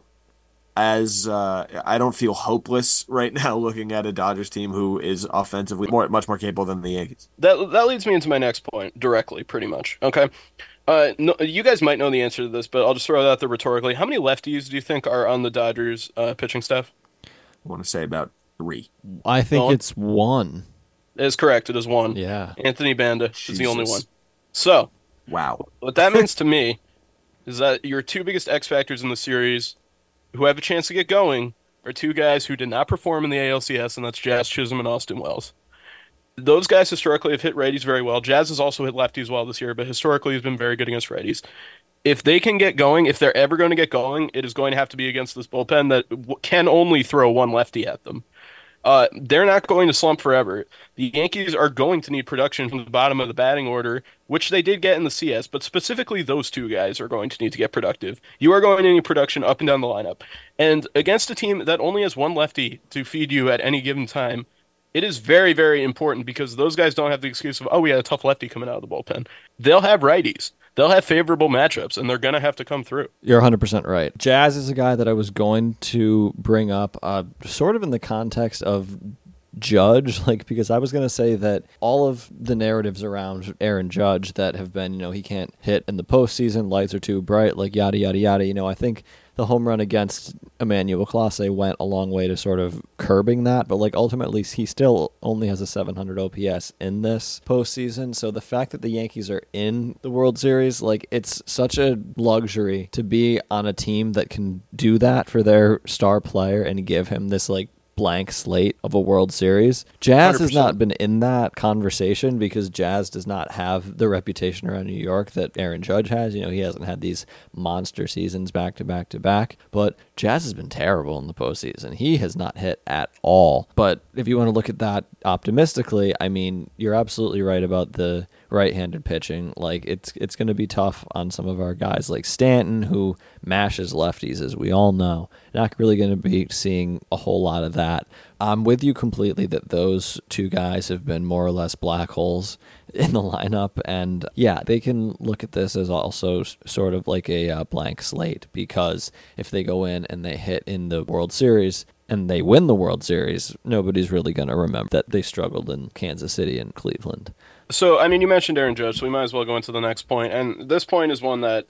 hopeless right now looking at a Dodgers team who is offensively much more capable than the Yankees. That leads me into my next point directly, pretty much. Okay. No, you guys might know the answer to this, but I'll just throw it out there rhetorically. How many lefties do you think are on the Dodgers pitching staff? I want to say about 3. I think it's 1. It is correct. It is 1. Yeah. Anthony Banda is the only one. So, wow. What that means to me is that your 2 biggest X factors in the series who have a chance to get going are 2 guys who did not perform in the ALCS, and that's Jazz Chisholm and Austin Wells. Those guys historically have hit righties very well. Jazz has also hit lefties well this year, but historically has been very good against righties. If they can get going, if they're ever going to get going, it is going to have to be against this bullpen that can only throw 1 lefty at them. They're not going to slump forever. The Yankees are going to need production from the bottom of the batting order, which they did get in the CS, but specifically those 2 guys are going to need to get productive. You are going to need production up and down the lineup. And against a team that only has 1 lefty to feed you at any given time, it is very, very important because those guys don't have the excuse of, we had a tough lefty coming out of the bullpen. They'll have righties. They'll have favorable matchups, and they're going to have to come through. You're 100% right. Jazz is a guy that I was going to bring up sort of in the context of Judge, because I was going to say that all of the narratives around Aaron Judge that have been, he can't hit in the postseason, lights are too bright, yada, yada, yada. I think the home run against Emmanuel Clase went a long way to sort of curbing that, but ultimately he still only has a 700 OPS in this postseason. So the fact that the Yankees are in the World Series, it's such a luxury to be on a team that can do that for their star player and give him this blank slate of a World Series. Jazz 100%. Has not been in that conversation because Jazz does not have the reputation around New York that Aaron Judge has. He hasn't had these monster seasons back to back to back, but Jazz has been terrible in the postseason. He has not hit at all. But if you want to look at that optimistically, you're absolutely right about the right-handed pitching. It's going to be tough on some of our guys like Stanton, who mashes lefties, as we all know. Not really going to be seeing a whole lot of that. I'm with you completely that those 2 guys have been more or less black holes in the lineup, and they can look at this as also sort of like a blank slate, because if they go in and they hit in the World Series and they win the World Series, nobody's really going to remember that they struggled in Kansas City and Cleveland. So, you mentioned Aaron Judge, so we might as well go into the next point. And this point is one that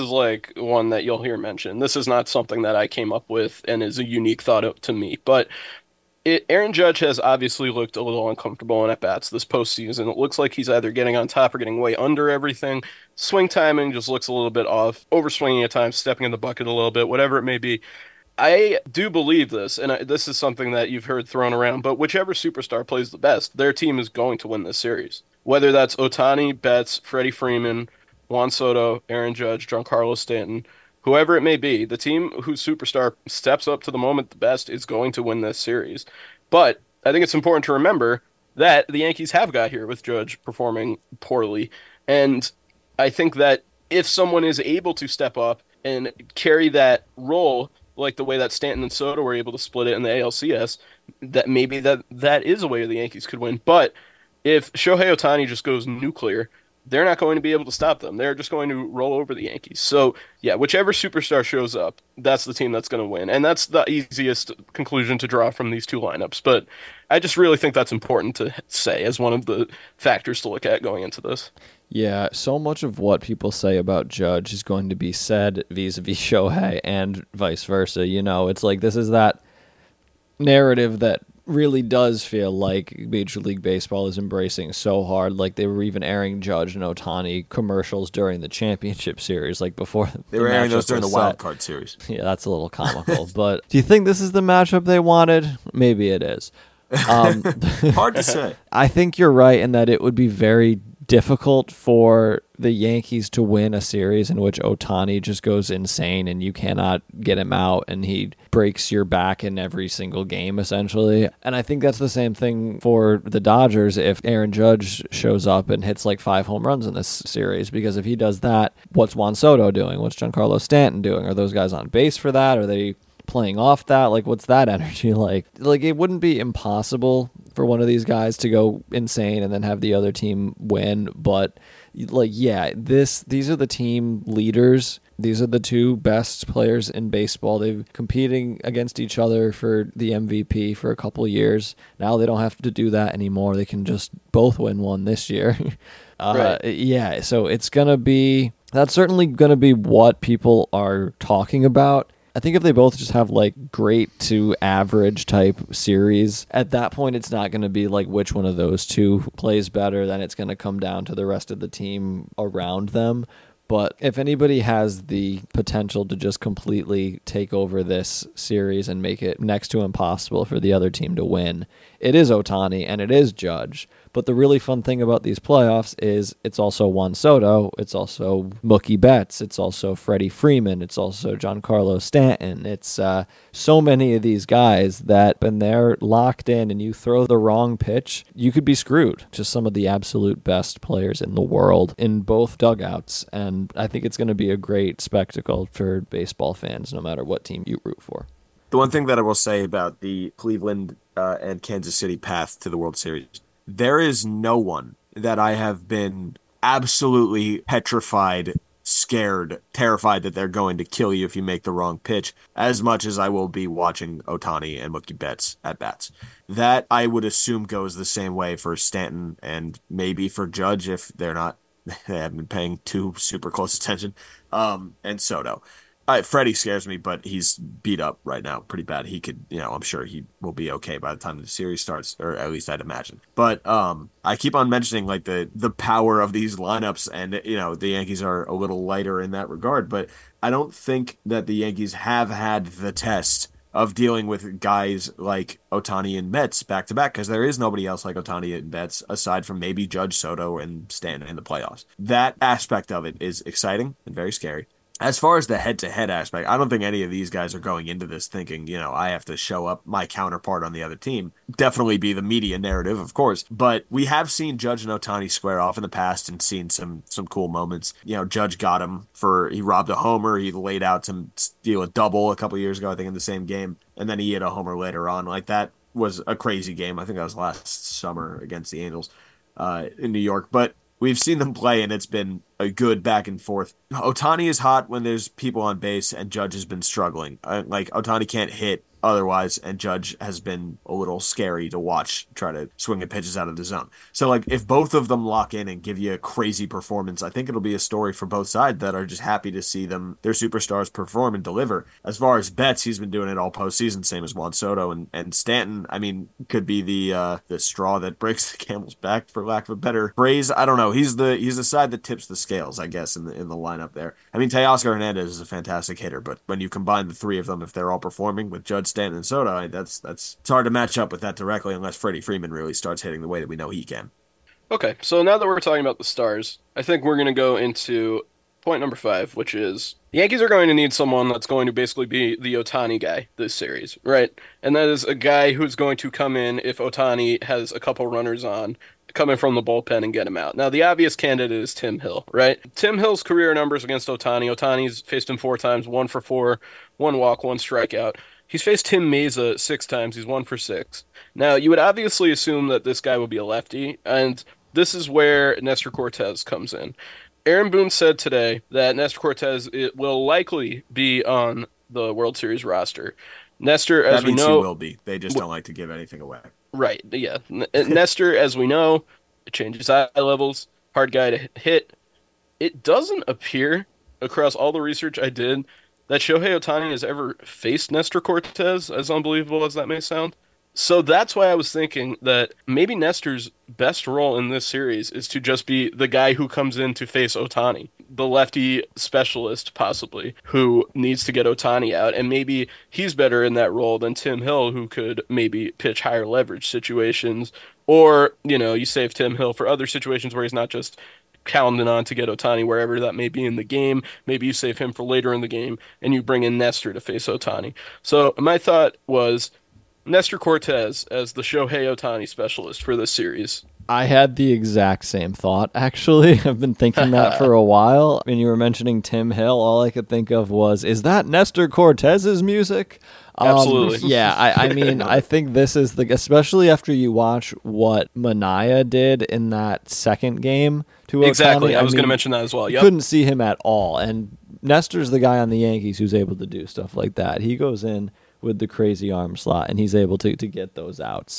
you'll hear mentioned. This is not something that I came up with and is a unique thought to me. But Aaron Judge has obviously looked a little uncomfortable in at-bats this postseason. It looks like he's either getting on top or getting way under everything. Swing timing just looks a little bit off. Overswinging at times, stepping in the bucket a little bit, whatever it may be. I do believe this, and this is something that you've heard thrown around, but whichever superstar plays the best, their team is going to win this series. Whether that's Ohtani, Betts, Freddie Freeman, Juan Soto, Aaron Judge, Giancarlo Stanton, whoever it may be, the team whose superstar steps up to the moment the best is going to win this series. But I think it's important to remember that the Yankees have got here with Judge performing poorly, and I think that if someone is able to step up and carry that role like the way that Stanton and Soto were able to split it in the ALCS, that maybe that is a way the Yankees could win. But if Shohei Ohtani just goes nuclear, they're not going to be able to stop them. They're just going to roll over the Yankees. So, whichever superstar shows up, that's the team that's going to win. And that's the easiest conclusion to draw from these 2 lineups. But I just really think that's important to say as one of the factors to look at going into this. Yeah, so much of what people say about Judge is going to be said vis-a-vis Shohei and vice versa. It's this is that narrative that really does feel like Major League Baseball is embracing so hard. Like they were even airing Judge and Ohtani commercials during the championship series, like before they were airing those during the wild card series. Yeah, that's a little comical. But do you think this is the matchup they wanted? Maybe it is. Hard to say. I think you're right in that it would be very difficult for the Yankees to win a series in which Ohtani just goes insane and you cannot get him out and he breaks your back in every single game, essentially. And I think that's the same thing for the Dodgers if Aaron Judge shows up and hits like 5 home runs in this series, because if he does that, what's Juan Soto doing? What's Giancarlo Stanton doing? Are those guys on base for that? Are they playing off that? Like, what's that energy like? Like, it wouldn't be impossible for one of these guys to go insane and then have the other team win, but like, yeah, these are the team leaders. These are the 2 best players in baseball. They've competing against each other for the MVP for a couple years. Now they don't have to do that anymore. They can just both win one this year. Right. Yeah, so that's certainly gonna be what people are talking about. I think if they both just have like great to average type series, at that point it's not going to be like which one of those 2 plays better. Then it's going to come down to the rest of the team around them. But if anybody has the potential to just completely take over this series and make it next to impossible for the other team to win, it is Ohtani and it is Judge. But the really fun thing about these playoffs is it's also Juan Soto, it's also Mookie Betts, it's also Freddie Freeman, it's also Giancarlo Stanton. It's so many of these guys that when they're locked in and you throw the wrong pitch, you could be screwed. Just some of the absolute best players in the world in both dugouts. And I think it's going to be a great spectacle for baseball fans, no matter what team you root for. The one thing that I will say about the Cleveland and Kansas City path to the World Series, there is no one that I have been absolutely petrified, scared, terrified that they're going to kill you if you make the wrong pitch, as much as I will be watching Ohtani and Mookie Betts at bats. That I would assume goes the same way for Stanton and maybe for Judge if they haven't been paying too super close attention, and Soto. Freddie scares me, but he's beat up right now pretty bad. He could, I'm sure he will be okay by the time the series starts, or at least I'd imagine. But I keep on mentioning like the power of these lineups, and the Yankees are a little lighter in that regard. But I don't think that the Yankees have had the test of dealing with guys like Ohtani and Betts back to back, because there is nobody else like Ohtani and Betts aside from maybe Judge, Soto, and Stanton in the playoffs. That aspect of it is exciting and very scary. As far as the head-to-head aspect, I don't think any of these guys are going into this thinking, I have to show up my counterpart on the other team. Definitely be the media narrative, of course. But we have seen Judge and Ohtani square off in the past and seen some cool moments. Judge got him he robbed a homer. He laid out to steal a double a couple years ago, I think, in the same game. And then he hit a homer later on. Like, that was a crazy game. I think that was last summer against the Angels in New York. But we've seen them play, and it's been a good back and forth. Ohtani is hot when there's people on base, and Judge has been struggling. Like, Ohtani can't hit otherwise, and Judge has been a little scary to watch try to swing at pitches out of the zone. So, like, if both of them lock in and give you a crazy performance, I think it'll be a story for both sides that are just happy to see their superstars perform and deliver. As far as Betts, he's been doing it all postseason, same as Juan Soto, and Stanton, I mean, could be the straw that breaks the camel's back, for lack of a better phrase. I don't know. He's the side that tips the scales, I guess, in the lineup there. I mean, Teoscar Hernandez is a fantastic hitter, but when you combine the 3 of them, if they're all performing with Judge, Stanton, and Soto, it's hard to match up with that directly unless Freddie Freeman really starts hitting the way that we know he can. Okay, so now that we're talking about the stars, I think we're going to go into point number 5, which is the Yankees are going to need someone that's going to basically be the Ohtani guy this series, right? And that is a guy who's going to come in if Ohtani has a couple runners on, come in from the bullpen and get him out. Now, the obvious candidate is Tim Hill, right? Tim Hill's career numbers against Ohtani. Ohtani's faced him 4 times, 1 for 4, 1 walk, 1 strikeout. He's faced Tim Meza 6 times. He's 1 for 6. Now, you would obviously assume that this guy would be a lefty, and this is where Nestor Cortes comes in. Aaron Boone said today that Nestor Cortes will likely be on the World Series roster. Nestor, as we know, he will be. They just don't like to give anything away. Right, yeah. Nestor, as we know, changes eye levels, hard guy to hit. It doesn't appear, across all the research I did, that Shohei Ohtani has ever faced Nestor Cortes, as unbelievable as that may sound. So that's why I was thinking that maybe Nestor's best role in this series is to just be the guy who comes in to face Ohtani, the lefty specialist possibly, who needs to get Ohtani out. And maybe he's better in that role than Tim Hill, who could maybe pitch higher leverage situations. Or, you save Tim Hill for other situations where he's not just counting on to get Ohtani wherever that may be in the game. Maybe you save him for later in the game and you bring in Nestor to face Ohtani. So my thought was Nestor Cortes as the Shohei Ohtani specialist for this series. I had the exact same thought, actually. I've been thinking that for a while. When you were mentioning Tim Hill, all I could think of was, is that Nestor Cortez's music? Absolutely. Yeah, I mean, I think this is especially after you watch what Manaea did in that second game to Ohtani. Exactly. I was going to mention that as well. You couldn't see him at all. And Nestor's the guy on the Yankees who's able to do stuff like that. He goes in with the crazy arm slot, and he's able to get those outs.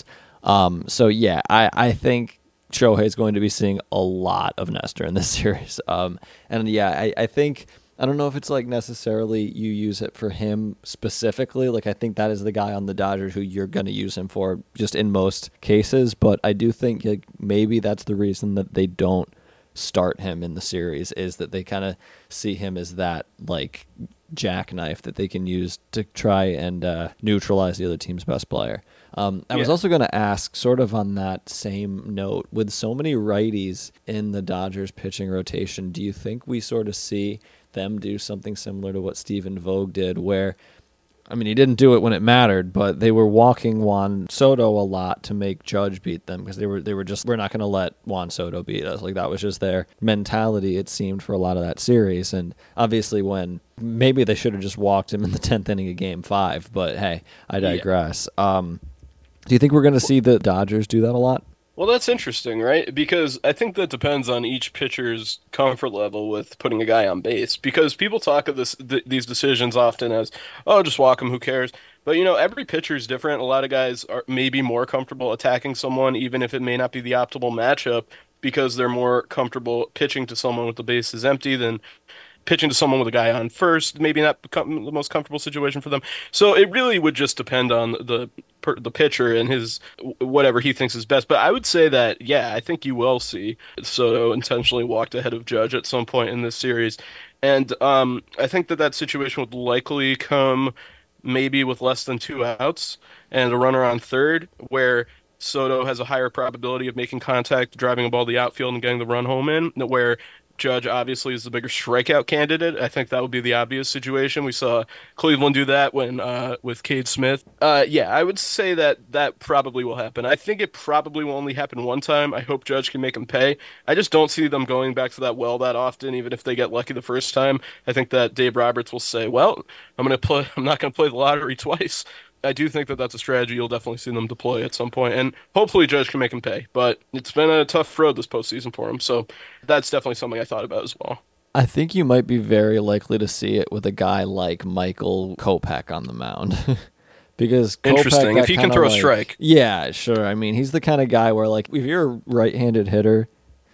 So, yeah, I think Shohei is going to be seeing a lot of Nestor in this series. And, yeah, I think – I don't know if it's like necessarily you use it for him specifically. Like I think that is the guy on the Dodgers who you're going to use him for just in most cases. But I do think like maybe that's the reason that they don't start him in the series is that they kind of see him as that like jackknife that they can use to try and neutralize the other team's best player. I was also going to ask, sort of on that same note, with so many righties in the Dodgers pitching rotation, do you think we sort of see them do something similar to what Stephen Vogt did, where, I mean, he didn't do it when it mattered, but they were walking Juan Soto a lot to make Judge beat them because they were just, we're not going to let Juan Soto beat us. Like that was just their mentality, it seemed, for a lot of that series. And obviously when maybe they should have just walked him in the 10th inning of Game 5, but hey, I digress. Do you think we're going to see the Dodgers do that a lot? Well, that's interesting, right? Because I think that depends on each pitcher's comfort level with putting a guy on base. Because people talk of these decisions often as, oh, just walk him, who cares? But, every pitcher is different. A lot of guys are maybe more comfortable attacking someone, even if it may not be the optimal matchup, because they're more comfortable pitching to someone with the bases empty than pitching to someone with a guy on first, maybe not the most comfortable situation for them. So it really would just depend on the pitcher and his whatever he thinks is best. But I would say that, yeah, I think you will see Soto intentionally walked ahead of Judge at some point in this series. And I think that situation would likely come maybe with less than 2 outs and a runner on third, where Soto has a higher probability of making contact, driving a ball to the outfield and getting the run home in, where Judge obviously is the bigger strikeout candidate. I think that would be the obvious situation. We saw Cleveland do that when with Cade Smith. Yeah, I would say that probably will happen. I think it probably will only happen one time. I hope Judge can make him pay. I just don't see them going back to that well that often, even if they get lucky the first time. I think that Dave Roberts will say, well, I'm not going to play the lottery twice. I do think that that's a strategy you'll definitely see them deploy at some point, and hopefully Judge can make him pay. But it's been a tough road this postseason for him, so that's definitely something I thought about as well. I think you might be very likely to see it with a guy like Michael Kopech on the mound. Because Kopech, interesting, if he can throw a strike. Yeah, sure. I mean, he's the kind of guy where, like, if you're a right-handed hitter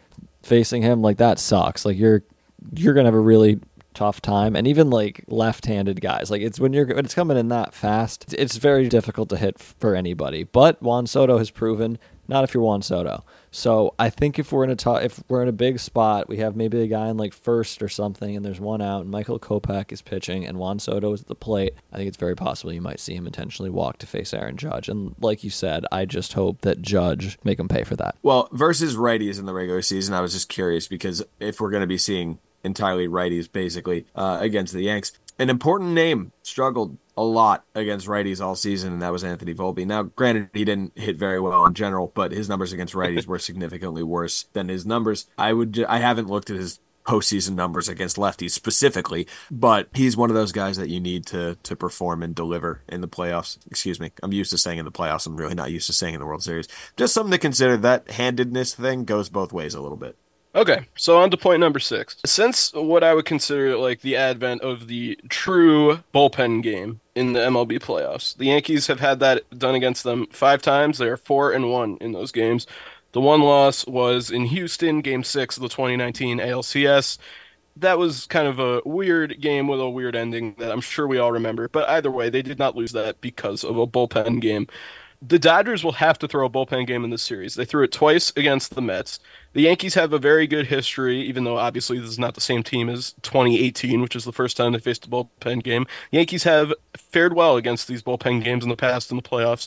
facing him, like, that sucks. Like, you're going to have a really tough time. And even like left-handed guys, like when it's coming in that fast, it's very difficult to hit for anybody. But Juan Soto has proven not if you're Juan Soto. So I think if we're in a big spot, we have maybe a guy in like first or something, and there's one out, and Michael Kopech is pitching, and Juan Soto is at the plate. I think it's very possible you might see him intentionally walk to face Aaron Judge. And like you said, I just hope that Judge make him pay for that. Well, versus righties in the regular season, I was just curious because if we're going to be seeing entirely righties basically against the Yanks, an important name struggled a lot against righties all season, and that was Anthony Volpe. Now, granted, he didn't hit very well in general, but his numbers against righties were significantly worse than his numbers. I haven't looked at his postseason numbers against lefties specifically, but he's one of those guys that you need to perform and deliver in the playoffs. Excuse me. I'm used to saying in the playoffs. I'm really not used to saying in the World Series. Just something to consider. That handedness thing goes both ways a little bit. Okay, so on to point number 6. Since what I would consider like the advent of the true bullpen game in the MLB playoffs, the Yankees have had that done against them 5 times. They are 4-1 in those games. The one loss was in Houston, Game 6 of the 2019 ALCS. That was kind of a weird game with a weird ending that I'm sure we all remember. But either way, they did not lose that because of a bullpen game. the Dodgers will have to throw a bullpen game in this series. They threw it twice against the Mets. The Yankees have a very good history, even though obviously this is not the same team as 2018, which is the first time they faced a bullpen game. Yankees have fared well against these bullpen games in the past in the playoffs.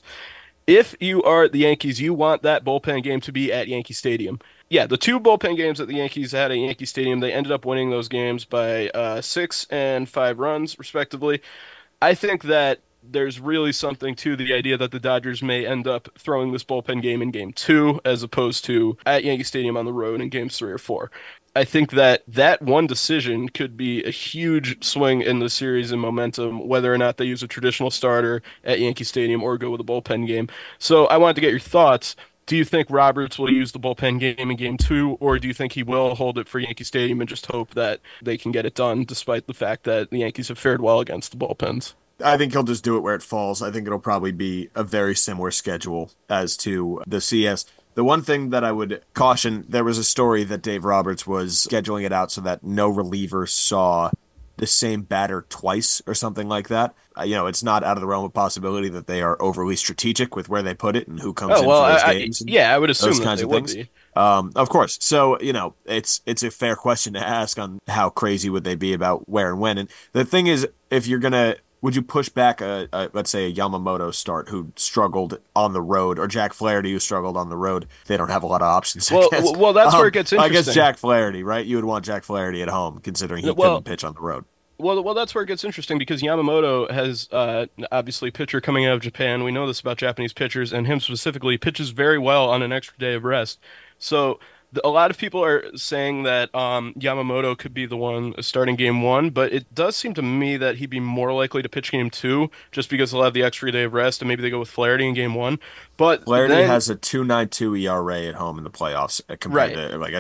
If you are the Yankees, you want that bullpen game to be at Yankee Stadium. Yeah, the two bullpen games that the Yankees had at Yankee Stadium, they ended up winning those games by 6 and 5 runs, respectively. I think that there's really something to the idea that the Dodgers may end up throwing this bullpen game in Game 2 as opposed to at Yankee Stadium on the road in Games 3 or 4. I think that one decision could be a huge swing in the series in momentum, whether or not they use a traditional starter at Yankee Stadium or go with a bullpen game. So I wanted to get your thoughts. Do you think Roberts will use the bullpen game in Game 2, or do you think he will hold it for Yankee Stadium and just hope that they can get it done despite the fact that the Yankees have fared well against the bullpens? I think he'll just do it where it falls. I think it'll probably be a very similar schedule as to the CS. The one thing that I would caution, there was a story that Dave Roberts was scheduling it out so that no reliever saw the same batter twice or something like that. It's not out of the realm of possibility that they are overly strategic with where they put it and who comes in for those games. I would assume those that kinds they of would things. be. Of course. So, it's a fair question to ask on how crazy would they be about where and when. And the thing is, if you're going to, would you push back let's say a Yamamoto start who struggled on the road, or Jack Flaherty who struggled on the road? They don't have a lot of options. Well, that's where it gets interesting. I guess Jack Flaherty, right? You would want Jack Flaherty at home, considering he couldn't pitch on the road. Well, that's where it gets interesting because Yamamoto has obviously pitcher coming out of Japan. We know this about Japanese pitchers, and him specifically pitches very well on an extra day of rest. So a lot of people are saying that Yamamoto could be the one starting Game 1, but it does seem to me that he'd be more likely to pitch Game 2 just because he'll have the extra day of rest, and maybe they go with Flaherty in Game 1. But Flaherty has a 2.92 ERA at home in the playoffs compared to like a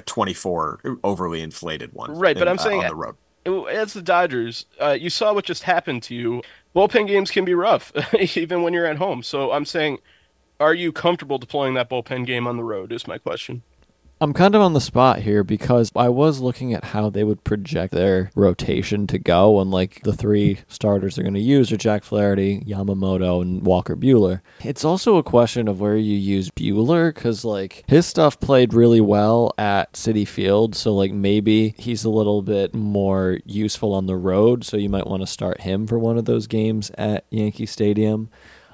24 overly inflated one. Right, but I'm saying on the road. As the Dodgers, you saw what just happened to you. Bullpen games can be rough, even when you're at home. So I'm saying, are you comfortable deploying that bullpen game on the road is my question. I'm kind of on the spot here because I was looking at how they would project their rotation to go, and like the three starters they're going to use are Jack Flaherty, Yamamoto, and Walker Buehler. It's also a question of where you use Buehler because like his stuff played really well at Citi Field, so like maybe he's a little bit more useful on the road, so you might want to start him for one of those games at Yankee Stadium.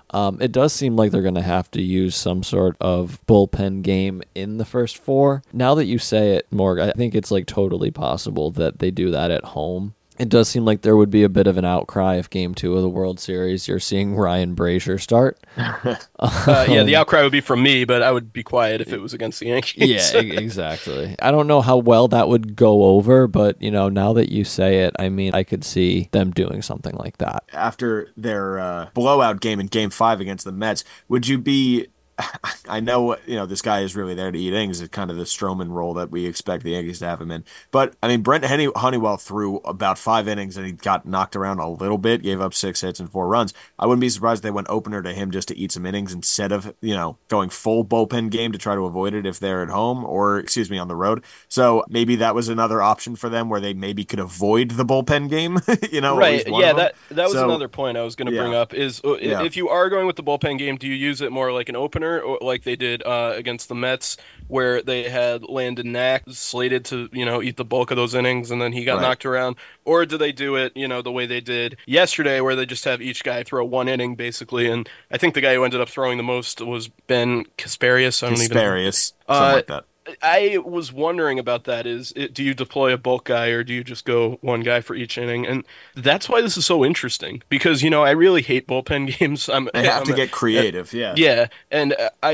It does seem like they're going to have to use some sort of bullpen game in the first 4. Now that you say it, Morg, I think it's like totally possible that they do that at home. It does seem like there would be a bit of an outcry if Game 2 of the World Series you're seeing Ryan Brazier start. The outcry would be from me, but I would be quiet if it was against the Yankees. Yeah, exactly. I don't know how well that would go over, but now that you say it, I mean, I could see them doing something like that. After their blowout game in Game 5 against the Mets, would you be... I know, this guy is really there to eat innings. It's kind of the Stroman role that we expect the Yankees to have him in. But, I mean, Brent Honeywell threw about 5 innings and he got knocked around a little bit, gave up 6 hits and 4 runs. I wouldn't be surprised if they went opener to him just to eat some innings instead of, going full bullpen game to try to avoid it if they're at home or, on the road. So maybe that was another option for them where they maybe could avoid the bullpen game, Right, yeah, that was another point I was going to bring up is if you are going with the bullpen game, do you use it more like an opener? Or like they did against the Mets, where they had Landon Knack slated to, eat the bulk of those innings, and then he got knocked around? Or do they do it, the way they did yesterday, where they just have each guy throw 1 inning, basically? And I think the guy who ended up throwing the most was Ben Kasparius. Something like that. I was wondering about that. Do you deploy a bulk guy or do you just go one guy for each inning? And that's why this is so interesting because, I really hate bullpen games. They have to get creative, yeah. Yeah, and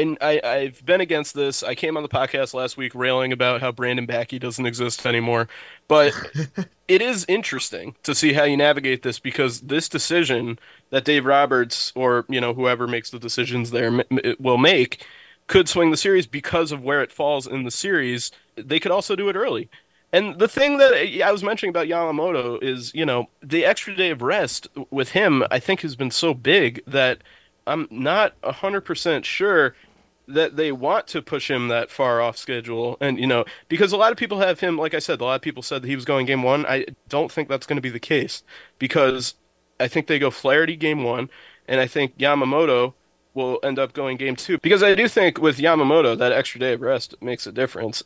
I've been against this. I came on the podcast last week railing about how Brandon Backey doesn't exist anymore. But it is interesting to see how you navigate this because this decision that Dave Roberts or, whoever makes the decisions there will make could swing the series because of where it falls in the series. They could also do it early. And the thing that I was mentioning about Yamamoto is, the extra day of rest with him, I think has been so big that I'm not 100% sure that they want to push him that far off schedule. And, because a lot of people have him, like I said, a lot of people said that he was going Game 1. I don't think that's going to be the case because I think they go Flaherty Game 1, and I think Yamamoto will end up going game 2, because I do think with Yamamoto that extra day of rest makes a difference.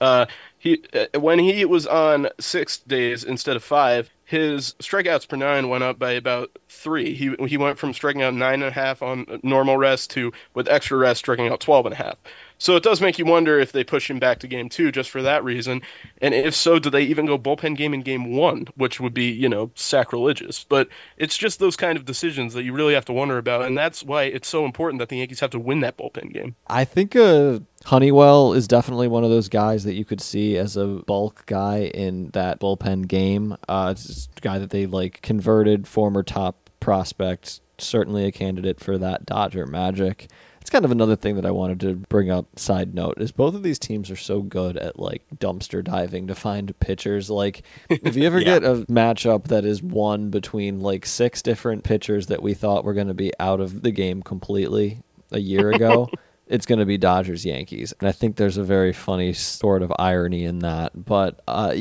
When he was on 6 days instead of 5, his strikeouts per 9 went up by about 3. He went from striking out 9.5 on normal rest to, with extra rest, striking out 12.5. So it does make you wonder if they push him back to game 2 just for that reason. And if so, do they even go bullpen game in game 1, which would be, sacrilegious. But it's just those kind of decisions that you really have to wonder about. And that's why it's so important that the Yankees have to win that bullpen game. I think Honeywell is definitely one of those guys that you could see as a bulk guy in that bullpen game. It's a guy that they converted, former top prospect, certainly a candidate for that Dodger magic. It's kind of another thing that I wanted to bring up, side note, is both of these teams are so good at dumpster diving to find pitchers. If you ever get a matchup that is won between 6 different pitchers that we thought were going to be out of the game completely a year ago, it's going to be Dodgers-Yankees. And I think there's a very funny sort of irony in that. But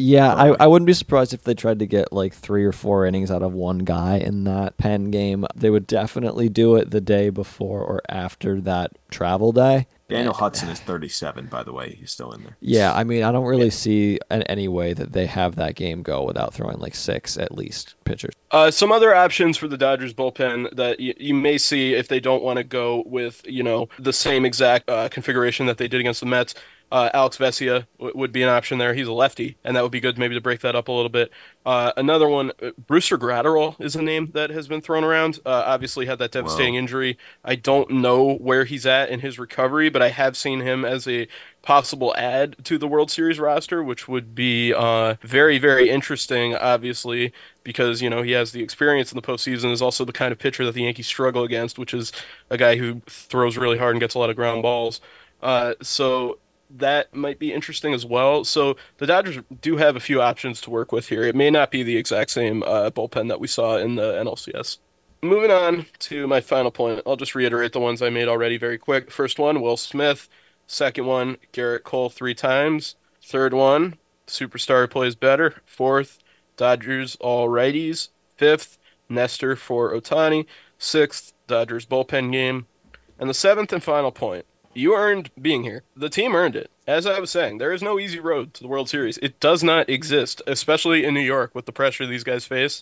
I wouldn't be surprised if they tried to get 3 or 4 innings out of one guy in that pen game. They would definitely do it the day before or after that travel day. Daniel Hudson is 37, by the way. He's still in there. Yeah, I mean, I don't really see any way that they have that game go without throwing 6 at least pitchers. Some other options for the Dodgers bullpen that you may see if they don't want to go with, the same exact configuration that they did against the Mets. Alex Vesia would be an option there. He's a lefty, and that would be good maybe to break that up a little bit. Another one, Brusdar Graterol is a name that has been thrown around. Obviously had that devastating injury. I don't know where he's at in his recovery, but I have seen him as a possible add to the World Series roster, which would be very, very interesting, obviously, because, he has the experience in the postseason, is also the kind of pitcher that the Yankees struggle against, which is a guy who throws really hard and gets a lot of ground balls. So that might be interesting as well. So the Dodgers do have a few options to work with here. It may not be the exact same bullpen that we saw in the NLCS. Moving on to my final point, I'll just reiterate the ones I made already very quick. First one, Will Smith. Second one, Garrett Cole 3 times. Third one, superstar plays better. Fourth, Dodgers all righties. Fifth, Nestor for Ohtani. Sixth, Dodgers bullpen game. And the seventh and final point, you earned being here. The team earned it. As I was saying, there is no easy road to the World Series. It does not exist, especially in New York with the pressure these guys face.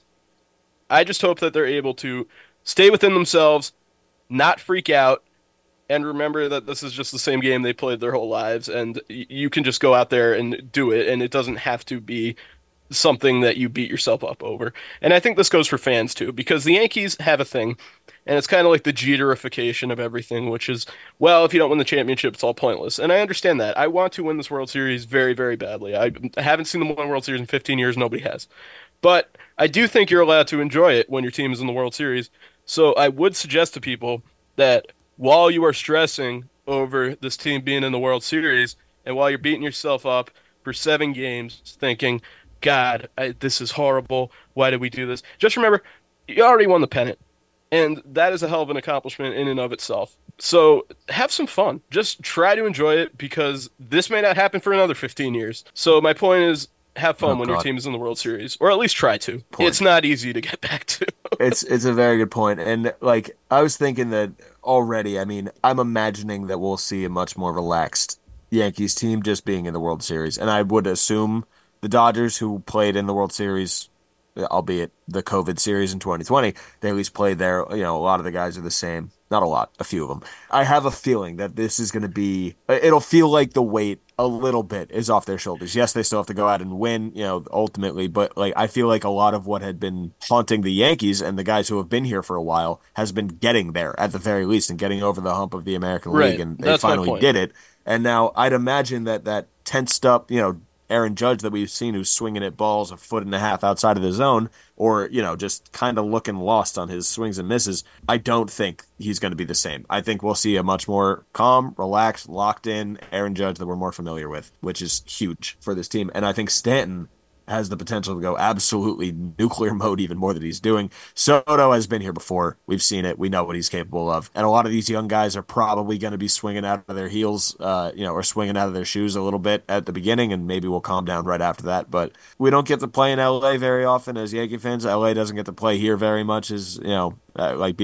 I just hope that they're able to stay within themselves, not freak out, and remember that this is just the same game they played their whole lives, and you can just go out there and do it, and it doesn't have to be something that you beat yourself up over. And I think this goes for fans too, because the Yankees have a thing, and it's kind of like the Jeterification of everything, which is, well, if you don't win the championship, it's all pointless. And I understand that. I want to win this World Series very, very badly. I haven't seen them win World Series in 15 years. Nobody has. But I do think you're allowed to enjoy it when your team is in the World Series. So I would suggest to people that while you are stressing over this team being in the World Series, and while you're beating yourself up for 7 games thinking, God, this is horrible, why did we do this? Just remember, you already won the pennant, and that is a hell of an accomplishment in and of itself. So have some fun. Just try to enjoy it, because this may not happen for another 15 years. So my point is, have fun when your team is in the World Series, or at least try to. It's not easy to get back to. It's a very good point. And I was thinking that already, I'm imagining that we'll see a much more relaxed Yankees team just being in the World Series. And I would assume the Dodgers, who played in the World Series, albeit the COVID series in 2020, they at least played there. A lot of the guys are the same. Not a lot, a few of them. I have a feeling that this is going to be, it'll feel like the weight a little bit is off their shoulders. Yes, they still have to go out and win, ultimately, but I feel like a lot of what had been haunting the Yankees and the guys who have been here for a while has been getting there at the very least and getting over the hump of the American League, and they finally did it. And now I'd imagine that tensed up, Aaron Judge that we've seen, who's swinging at balls 1.5 feet outside of the zone, or, just kind of looking lost on his swings and misses, I don't think he's going to be the same. I think we'll see a much more calm, relaxed, locked in Aaron Judge that we're more familiar with, which is huge for this team. And I think Stanton has the potential to go absolutely nuclear mode even more than he's doing. Soto has been here before. We've seen it. We know what he's capable of. And a lot of these young guys are probably going to be swinging out of their heels, or swinging out of their shoes a little bit at the beginning, and maybe we'll calm down right after that. But we don't get to play in LA very often as Yankee fans. LA doesn't get to play here very much as, being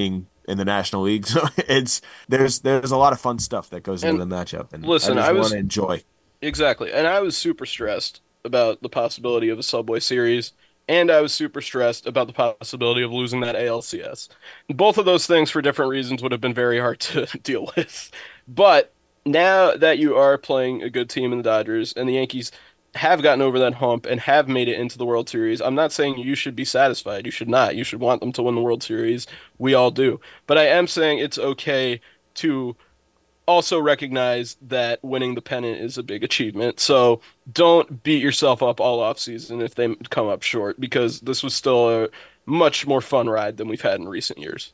in the National League. So there's a lot of fun stuff that goes into the matchup. And listen, I want to enjoy. Exactly. And I was super stressed about the possibility of a Subway Series, and I was super stressed about the possibility of losing that ALCS. Both of those things, for different reasons, would have been very hard to deal with. But now that you are playing a good team in the Dodgers, and the Yankees have gotten over that hump and have made it into the World Series, I'm not saying you should be satisfied. You should not. You should want them to win the World Series. We all do. But I am saying it's okay to also recognize that winning the pennant is a big achievement. So don't beat yourself up all offseason if they come up short, because this was still a much more fun ride than we've had in recent years.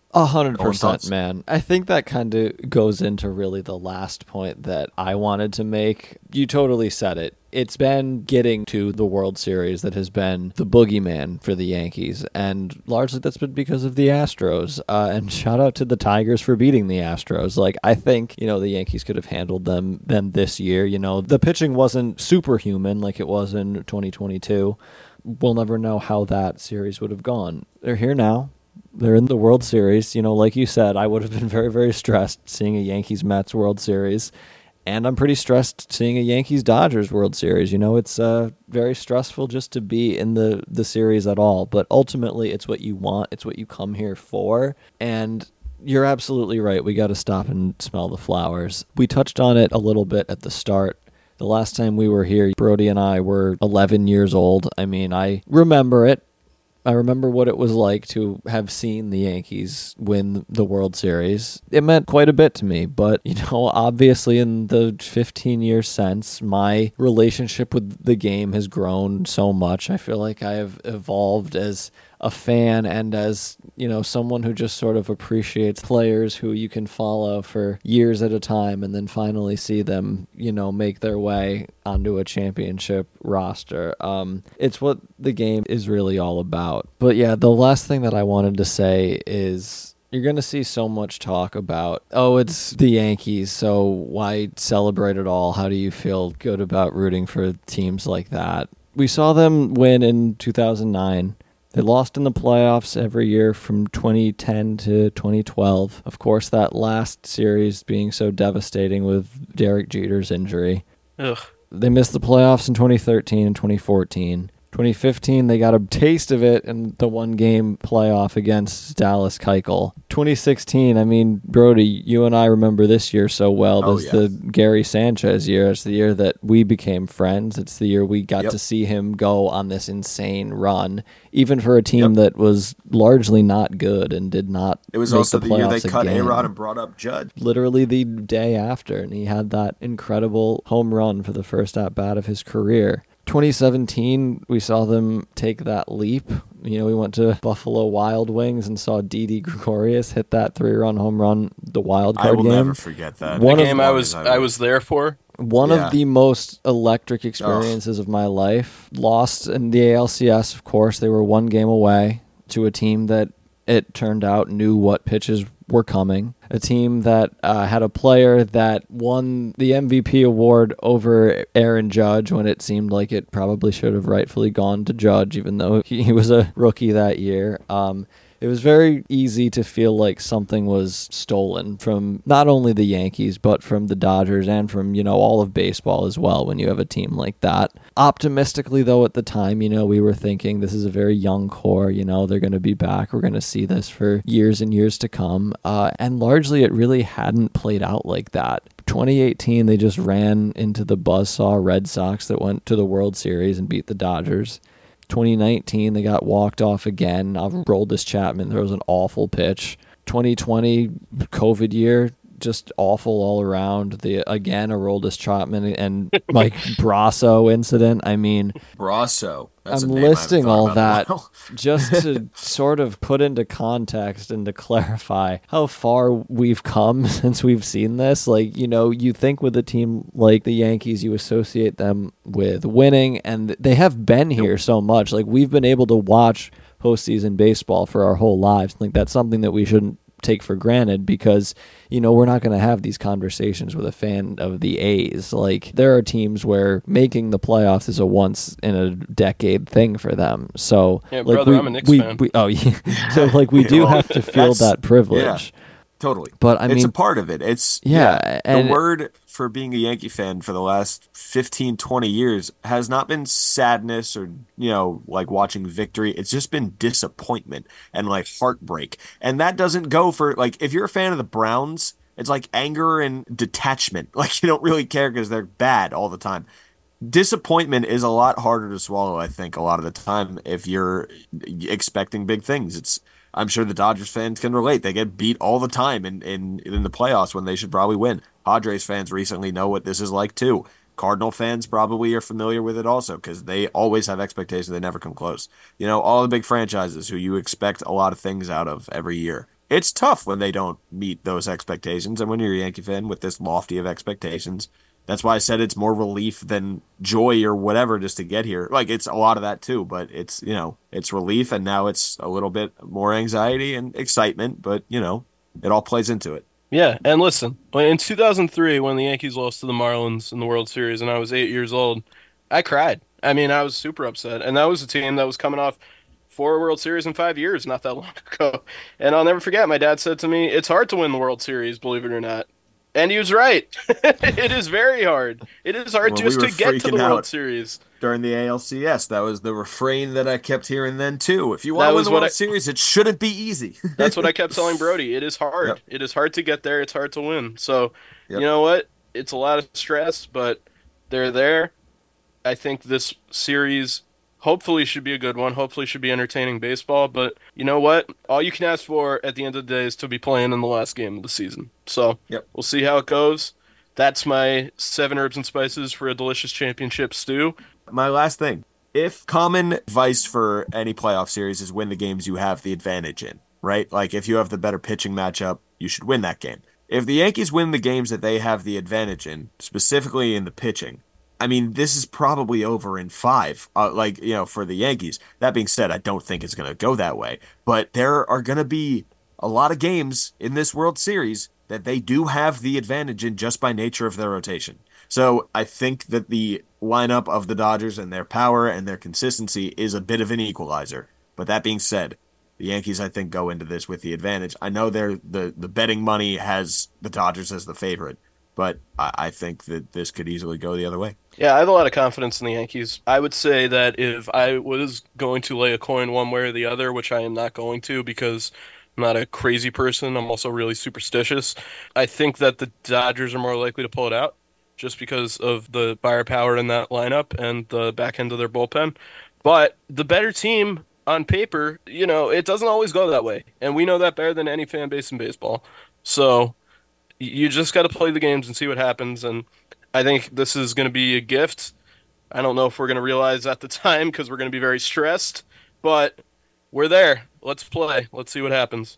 100%, man. I think that kind of goes into really the last point that I wanted to make. You totally said it. It's been getting to the World Series that has been the boogeyman for the Yankees, and largely that's been because of the Astros. And shout out to the Tigers for beating the Astros. Like, I think, the Yankees could have handled them this year. The pitching wasn't superhuman like it was in 2022. We'll never know how that series would have gone. They're here now. They're in the World Series. Like you said, I would have been very, very stressed seeing a Yankees-Mets World Series. And I'm pretty stressed seeing a Yankees-Dodgers World Series. It's very stressful just to be in the series at all. But ultimately, it's what you want. It's what you come here for. And you're absolutely right. We got to stop and smell the flowers. We touched on it a little bit at the start. The last time we were here, Brody and I were 11 years old. I mean, I remember it. I remember what it was like to have seen the Yankees win the World Series. It meant quite a bit to me, but, obviously in the 15 years since, my relationship with the game has grown so much. I feel like I have evolved as a fan and as, someone who just sort of appreciates players who you can follow for years at a time and then finally see them, make their way onto a championship roster. It's what the game is really all about. But yeah, the last thing that I wanted to say is you're going to see so much talk about, it's the Yankees, so why celebrate at all? How do you feel good about rooting for teams like that? We saw them win in 2009. They lost in the playoffs every year from 2010 to 2012. Of course, that last series being so devastating with Derek Jeter's injury. Ugh. They missed the playoffs in 2013 and 2014. 2015, they got a taste of it in the one-game playoff against Dallas Keuchel. 2016, I mean, Brody, you and I remember this year so well. It's the Gary Sanchez year. It's the year that we became friends. It's the year we got to see him go on this insane run, even for a team that was largely not good and did not It was make also the the year they playoffs cut again. A-Rod and brought up Judge. Literally the day after, and he had that incredible home run for the first at-bat of his career. 2017, we saw them take that leap. We went to Buffalo Wild Wings and saw Didi Gregorius hit that 3-run home run, the wild card game. I will never forget that. The game I was there for. One of the most electric experiences of my life. Lost in the ALCS, of course. They were one game away to a team that it turned out knew what pitches were coming. A team that had a player that won the MVP award over Aaron Judge when it seemed like it probably should have rightfully gone to Judge, even though he was a rookie that year. It was very easy to feel like something was stolen from not only the Yankees, but from the Dodgers and from, all of baseball as well when you have a team like that. Optimistically, though, at the time, we were thinking this is a very young core, they're going to be back. We're going to see this for years and years to come. And largely, it really hadn't played out like that. 2018, they just ran into the buzzsaw Red Sox that went to the World Series and beat the Dodgers. 2019, they got walked off again. Aroldis Chapman throws an awful pitch. 2020, COVID year, just awful all around. Again, Aroldis Chapman and Mike Brasso incident. I mean, Brasso. That's I'm a name I haven't listing thought all about in a that while. just to sort of put into context and to clarify how far we've come since we've seen this. Like, you think with a team like the Yankees, you associate them with winning, and they have been here so much. Like, we've been able to watch postseason baseball for our whole lives. Like, that's something that we shouldn't take for granted because, we're not going to have these conversations with a fan of the A's. Like, there are teams where making the playoffs is a once in a decade thing for them. So, Yeah, like, brother, I'm a Knicks fan. So, like, we do have to feel that privilege. Yeah. Totally. But I mean, it's a part of it. It's the word for being a Yankee fan for the last 15, 20 years has not been sadness or, like watching victory. It's just been disappointment and like heartbreak. And that doesn't go for like, if you're a fan of the Browns, it's like anger and detachment. Like you don't really care because they're bad all the time. Disappointment is a lot harder to swallow, I think, a lot of the time if you're expecting big things. I'm sure the Dodgers fans can relate. They get beat all the time in the playoffs when they should probably win. Padres fans recently know what this is like too. Cardinal fans probably are familiar with it also because they always have expectations. They never come close. All the big franchises who you expect a lot of things out of every year. It's tough when they don't meet those expectations. And when you're a Yankee fan with this lofty of expectations, that's why I said it's more relief than joy or whatever just to get here. Like, it's a lot of that too, but it's, it's relief, and now it's a little bit more anxiety and excitement, but, it all plays into it. Yeah, and listen, in 2003, when the Yankees lost to the Marlins in the World Series and I was 8 years old, I cried. I mean, I was super upset, and that was a team that was coming off 4 World Series in 5 years not that long ago. And I'll never forget, my dad said to me, it's hard to win the World Series, believe it or not. And he was right. It is very hard. It is hard to get to the World Series. During the ALCS, that was the refrain that I kept hearing then, too. If you want to win the World Series, it shouldn't be easy. That's what I kept telling Brody. It is hard. Yep. It is hard to get there. It's hard to win. So, You know what? It's a lot of stress, but they're there. I think this series hopefully should be a good one. Hopefully should be entertaining baseball. But you know what? All you can ask for at the end of the day is to be playing in the last game of the season. So We'll see how it goes. That's my 7 herbs and spices for a delicious championship stew. My last thing. If common advice for any playoff series is win the games you have the advantage in, right? Like if you have the better pitching matchup, you should win that game. If the Yankees win the games that they have the advantage in, specifically in the pitching, I mean, this is probably over in 5, for the Yankees. That being said, I don't think it's going to go that way. But there are going to be a lot of games in this World Series that they do have the advantage in just by nature of their rotation. So I think that the lineup of the Dodgers and their power and their consistency is a bit of an equalizer. But that being said, the Yankees, I think, go into this with the advantage. I know the betting money has the Dodgers as the favorite, but I think that this could easily go the other way. Yeah, I have a lot of confidence in the Yankees. I would say that if I was going to lay a coin one way or the other, which I am not going to because I'm not a crazy person, I'm also really superstitious, I think that the Dodgers are more likely to pull it out just because of the firepower in that lineup and the back end of their bullpen. But the better team on paper, it doesn't always go that way. And we know that better than any fan base in baseball. So you just got to play the games and see what happens. And I think this is going to be a gift. I don't know if we're going to realize at the time because we're going to be very stressed, but we're there. Let's play. Let's see what happens.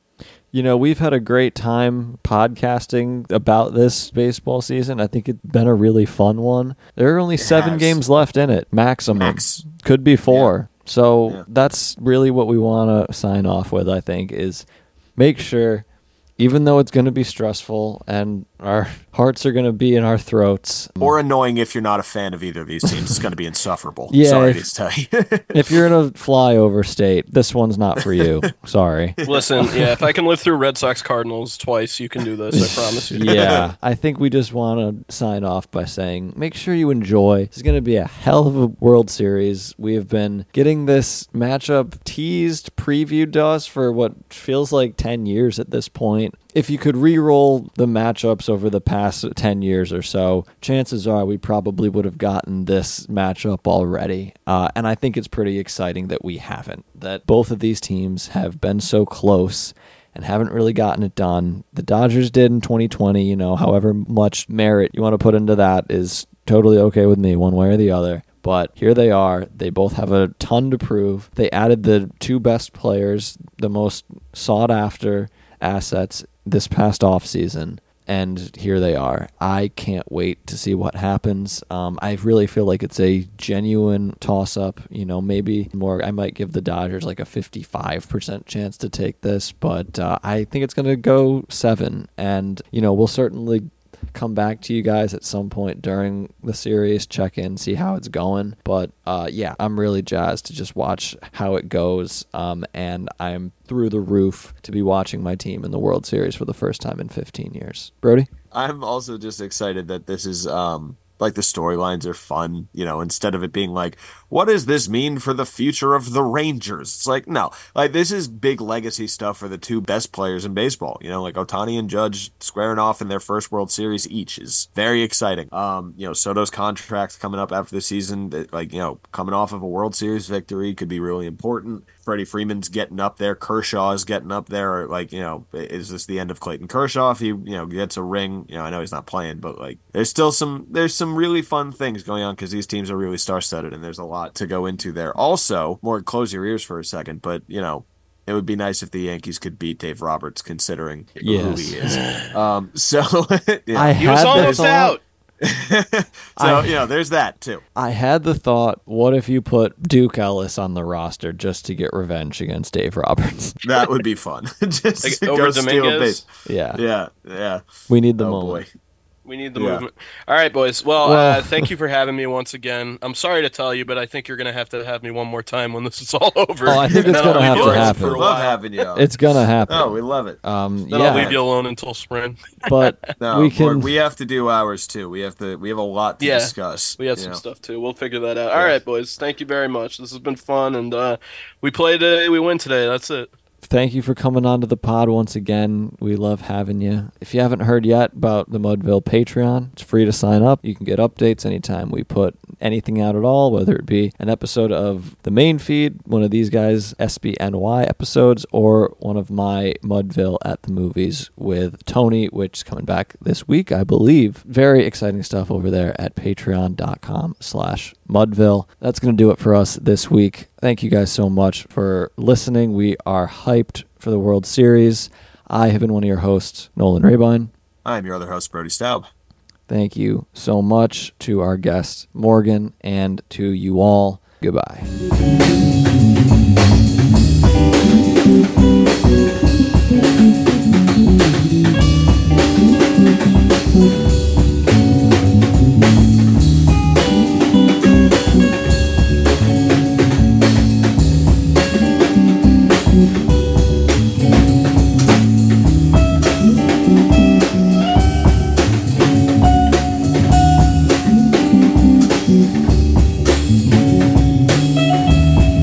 We've had a great time podcasting about this baseball season. I think it's been a really fun one. There are only 7 games left in it, maximum. Could be 4. Yeah. So that's really what we want to sign off with, I think, is make sure, even though it's going to be stressful and our hearts are going to be in our throats. Or annoying if you're not a fan of either of these teams. It's going to be insufferable. Sorry to tell you. If you're in a flyover state, this one's not for you. Sorry. Listen, if I can live through Red Sox Cardinals twice, you can do this, I promise you. Yeah. I think we just want to sign off by saying, make sure you enjoy. It's going to be a hell of a World Series. We have been getting this matchup teased, previewed to us for what feels like 10 years at this point. If you could re-roll the matchups over the past 10 years or so, chances are we probably would have gotten this matchup already. And I think it's pretty exciting that we haven't, that both of these teams have been so close and haven't really gotten it done. The Dodgers did in 2020, however much merit you want to put into that is totally okay with me one way or the other. But here they are. They both have a ton to prove. They added the 2 best players, the most sought-after assets this past offseason, and here they are. I can't wait to see what happens. I really feel like it's a genuine toss-up. Maybe more. I might give the Dodgers like a 55% chance to take this, but I think it's going to go 7, and we'll certainly come back to you guys at some point during the series, check in, see how it's going. But yeah, I'm really jazzed to just watch how it goes. And I'm through the roof to be watching my team in the World Series for the first time in 15 years. Brody? I'm also just excited that this is like the storylines are fun, you know, instead of it being like, what does this mean for the future of the Rangers? It's like, no, like this is big legacy stuff for the two best players in baseball, you know, like Ohtani and Judge squaring off in their first World Series each is very exciting. You know, Soto's contract coming up after the season, that, like, you know, coming off of a World Series victory could be really important. Freddie Freeman's getting up there. Kershaw is getting up there. Like, you know, is this the end of Clayton Kershaw if he, you know, gets a ring? You know, I know he's not playing, but like, there's some really fun things going on because these teams are really star-studded and there's a lot to go into there. Also, more close your ears for a second, but you know, it would be nice if the Yankees could beat Dave Roberts, considering who he is. So yeah. He was almost out. So, you know, there's that too. I had the thought, what if you put Duke Ellis on the roster just to get revenge against Dave Roberts? That would be fun. Just like go over steal a base. Yeah. Yeah. We need the Boy. moment. We need the movement. All right, boys. Well, thank you for having me once again. I'm sorry to tell you, but I think you're going to have me one more time when this is all over. Oh, I think it's going to have to happen. We love having you. It's going to happen. Oh, we love it. Then I'll leave you alone until spring. But we have to do ours too. We have a lot to discuss. We have some stuff too. We'll figure that out. All right, boys. Thank you very much. This has been fun, and we played today. We win today. That's it. Thank you for coming on to the pod once again. We love having you. If you haven't heard yet about the Mudville Patreon, it's free to sign up. You can get updates anytime we put anything out at all, whether it be an episode of the main feed, one of these guys' SBNY episodes, or one of my Mudville at the movies with Tony, which is coming back this week, I believe. Very exciting stuff over there at patreon.com/Mudville. That's going to do it for us this week. Thank you guys so much for listening. We are hyped for the World Series. I have been one of your hosts, Nolan Rabine. I'm your other host, Brody Staub. Thank you so much to our guest, Morgan, and to you all. Goodbye.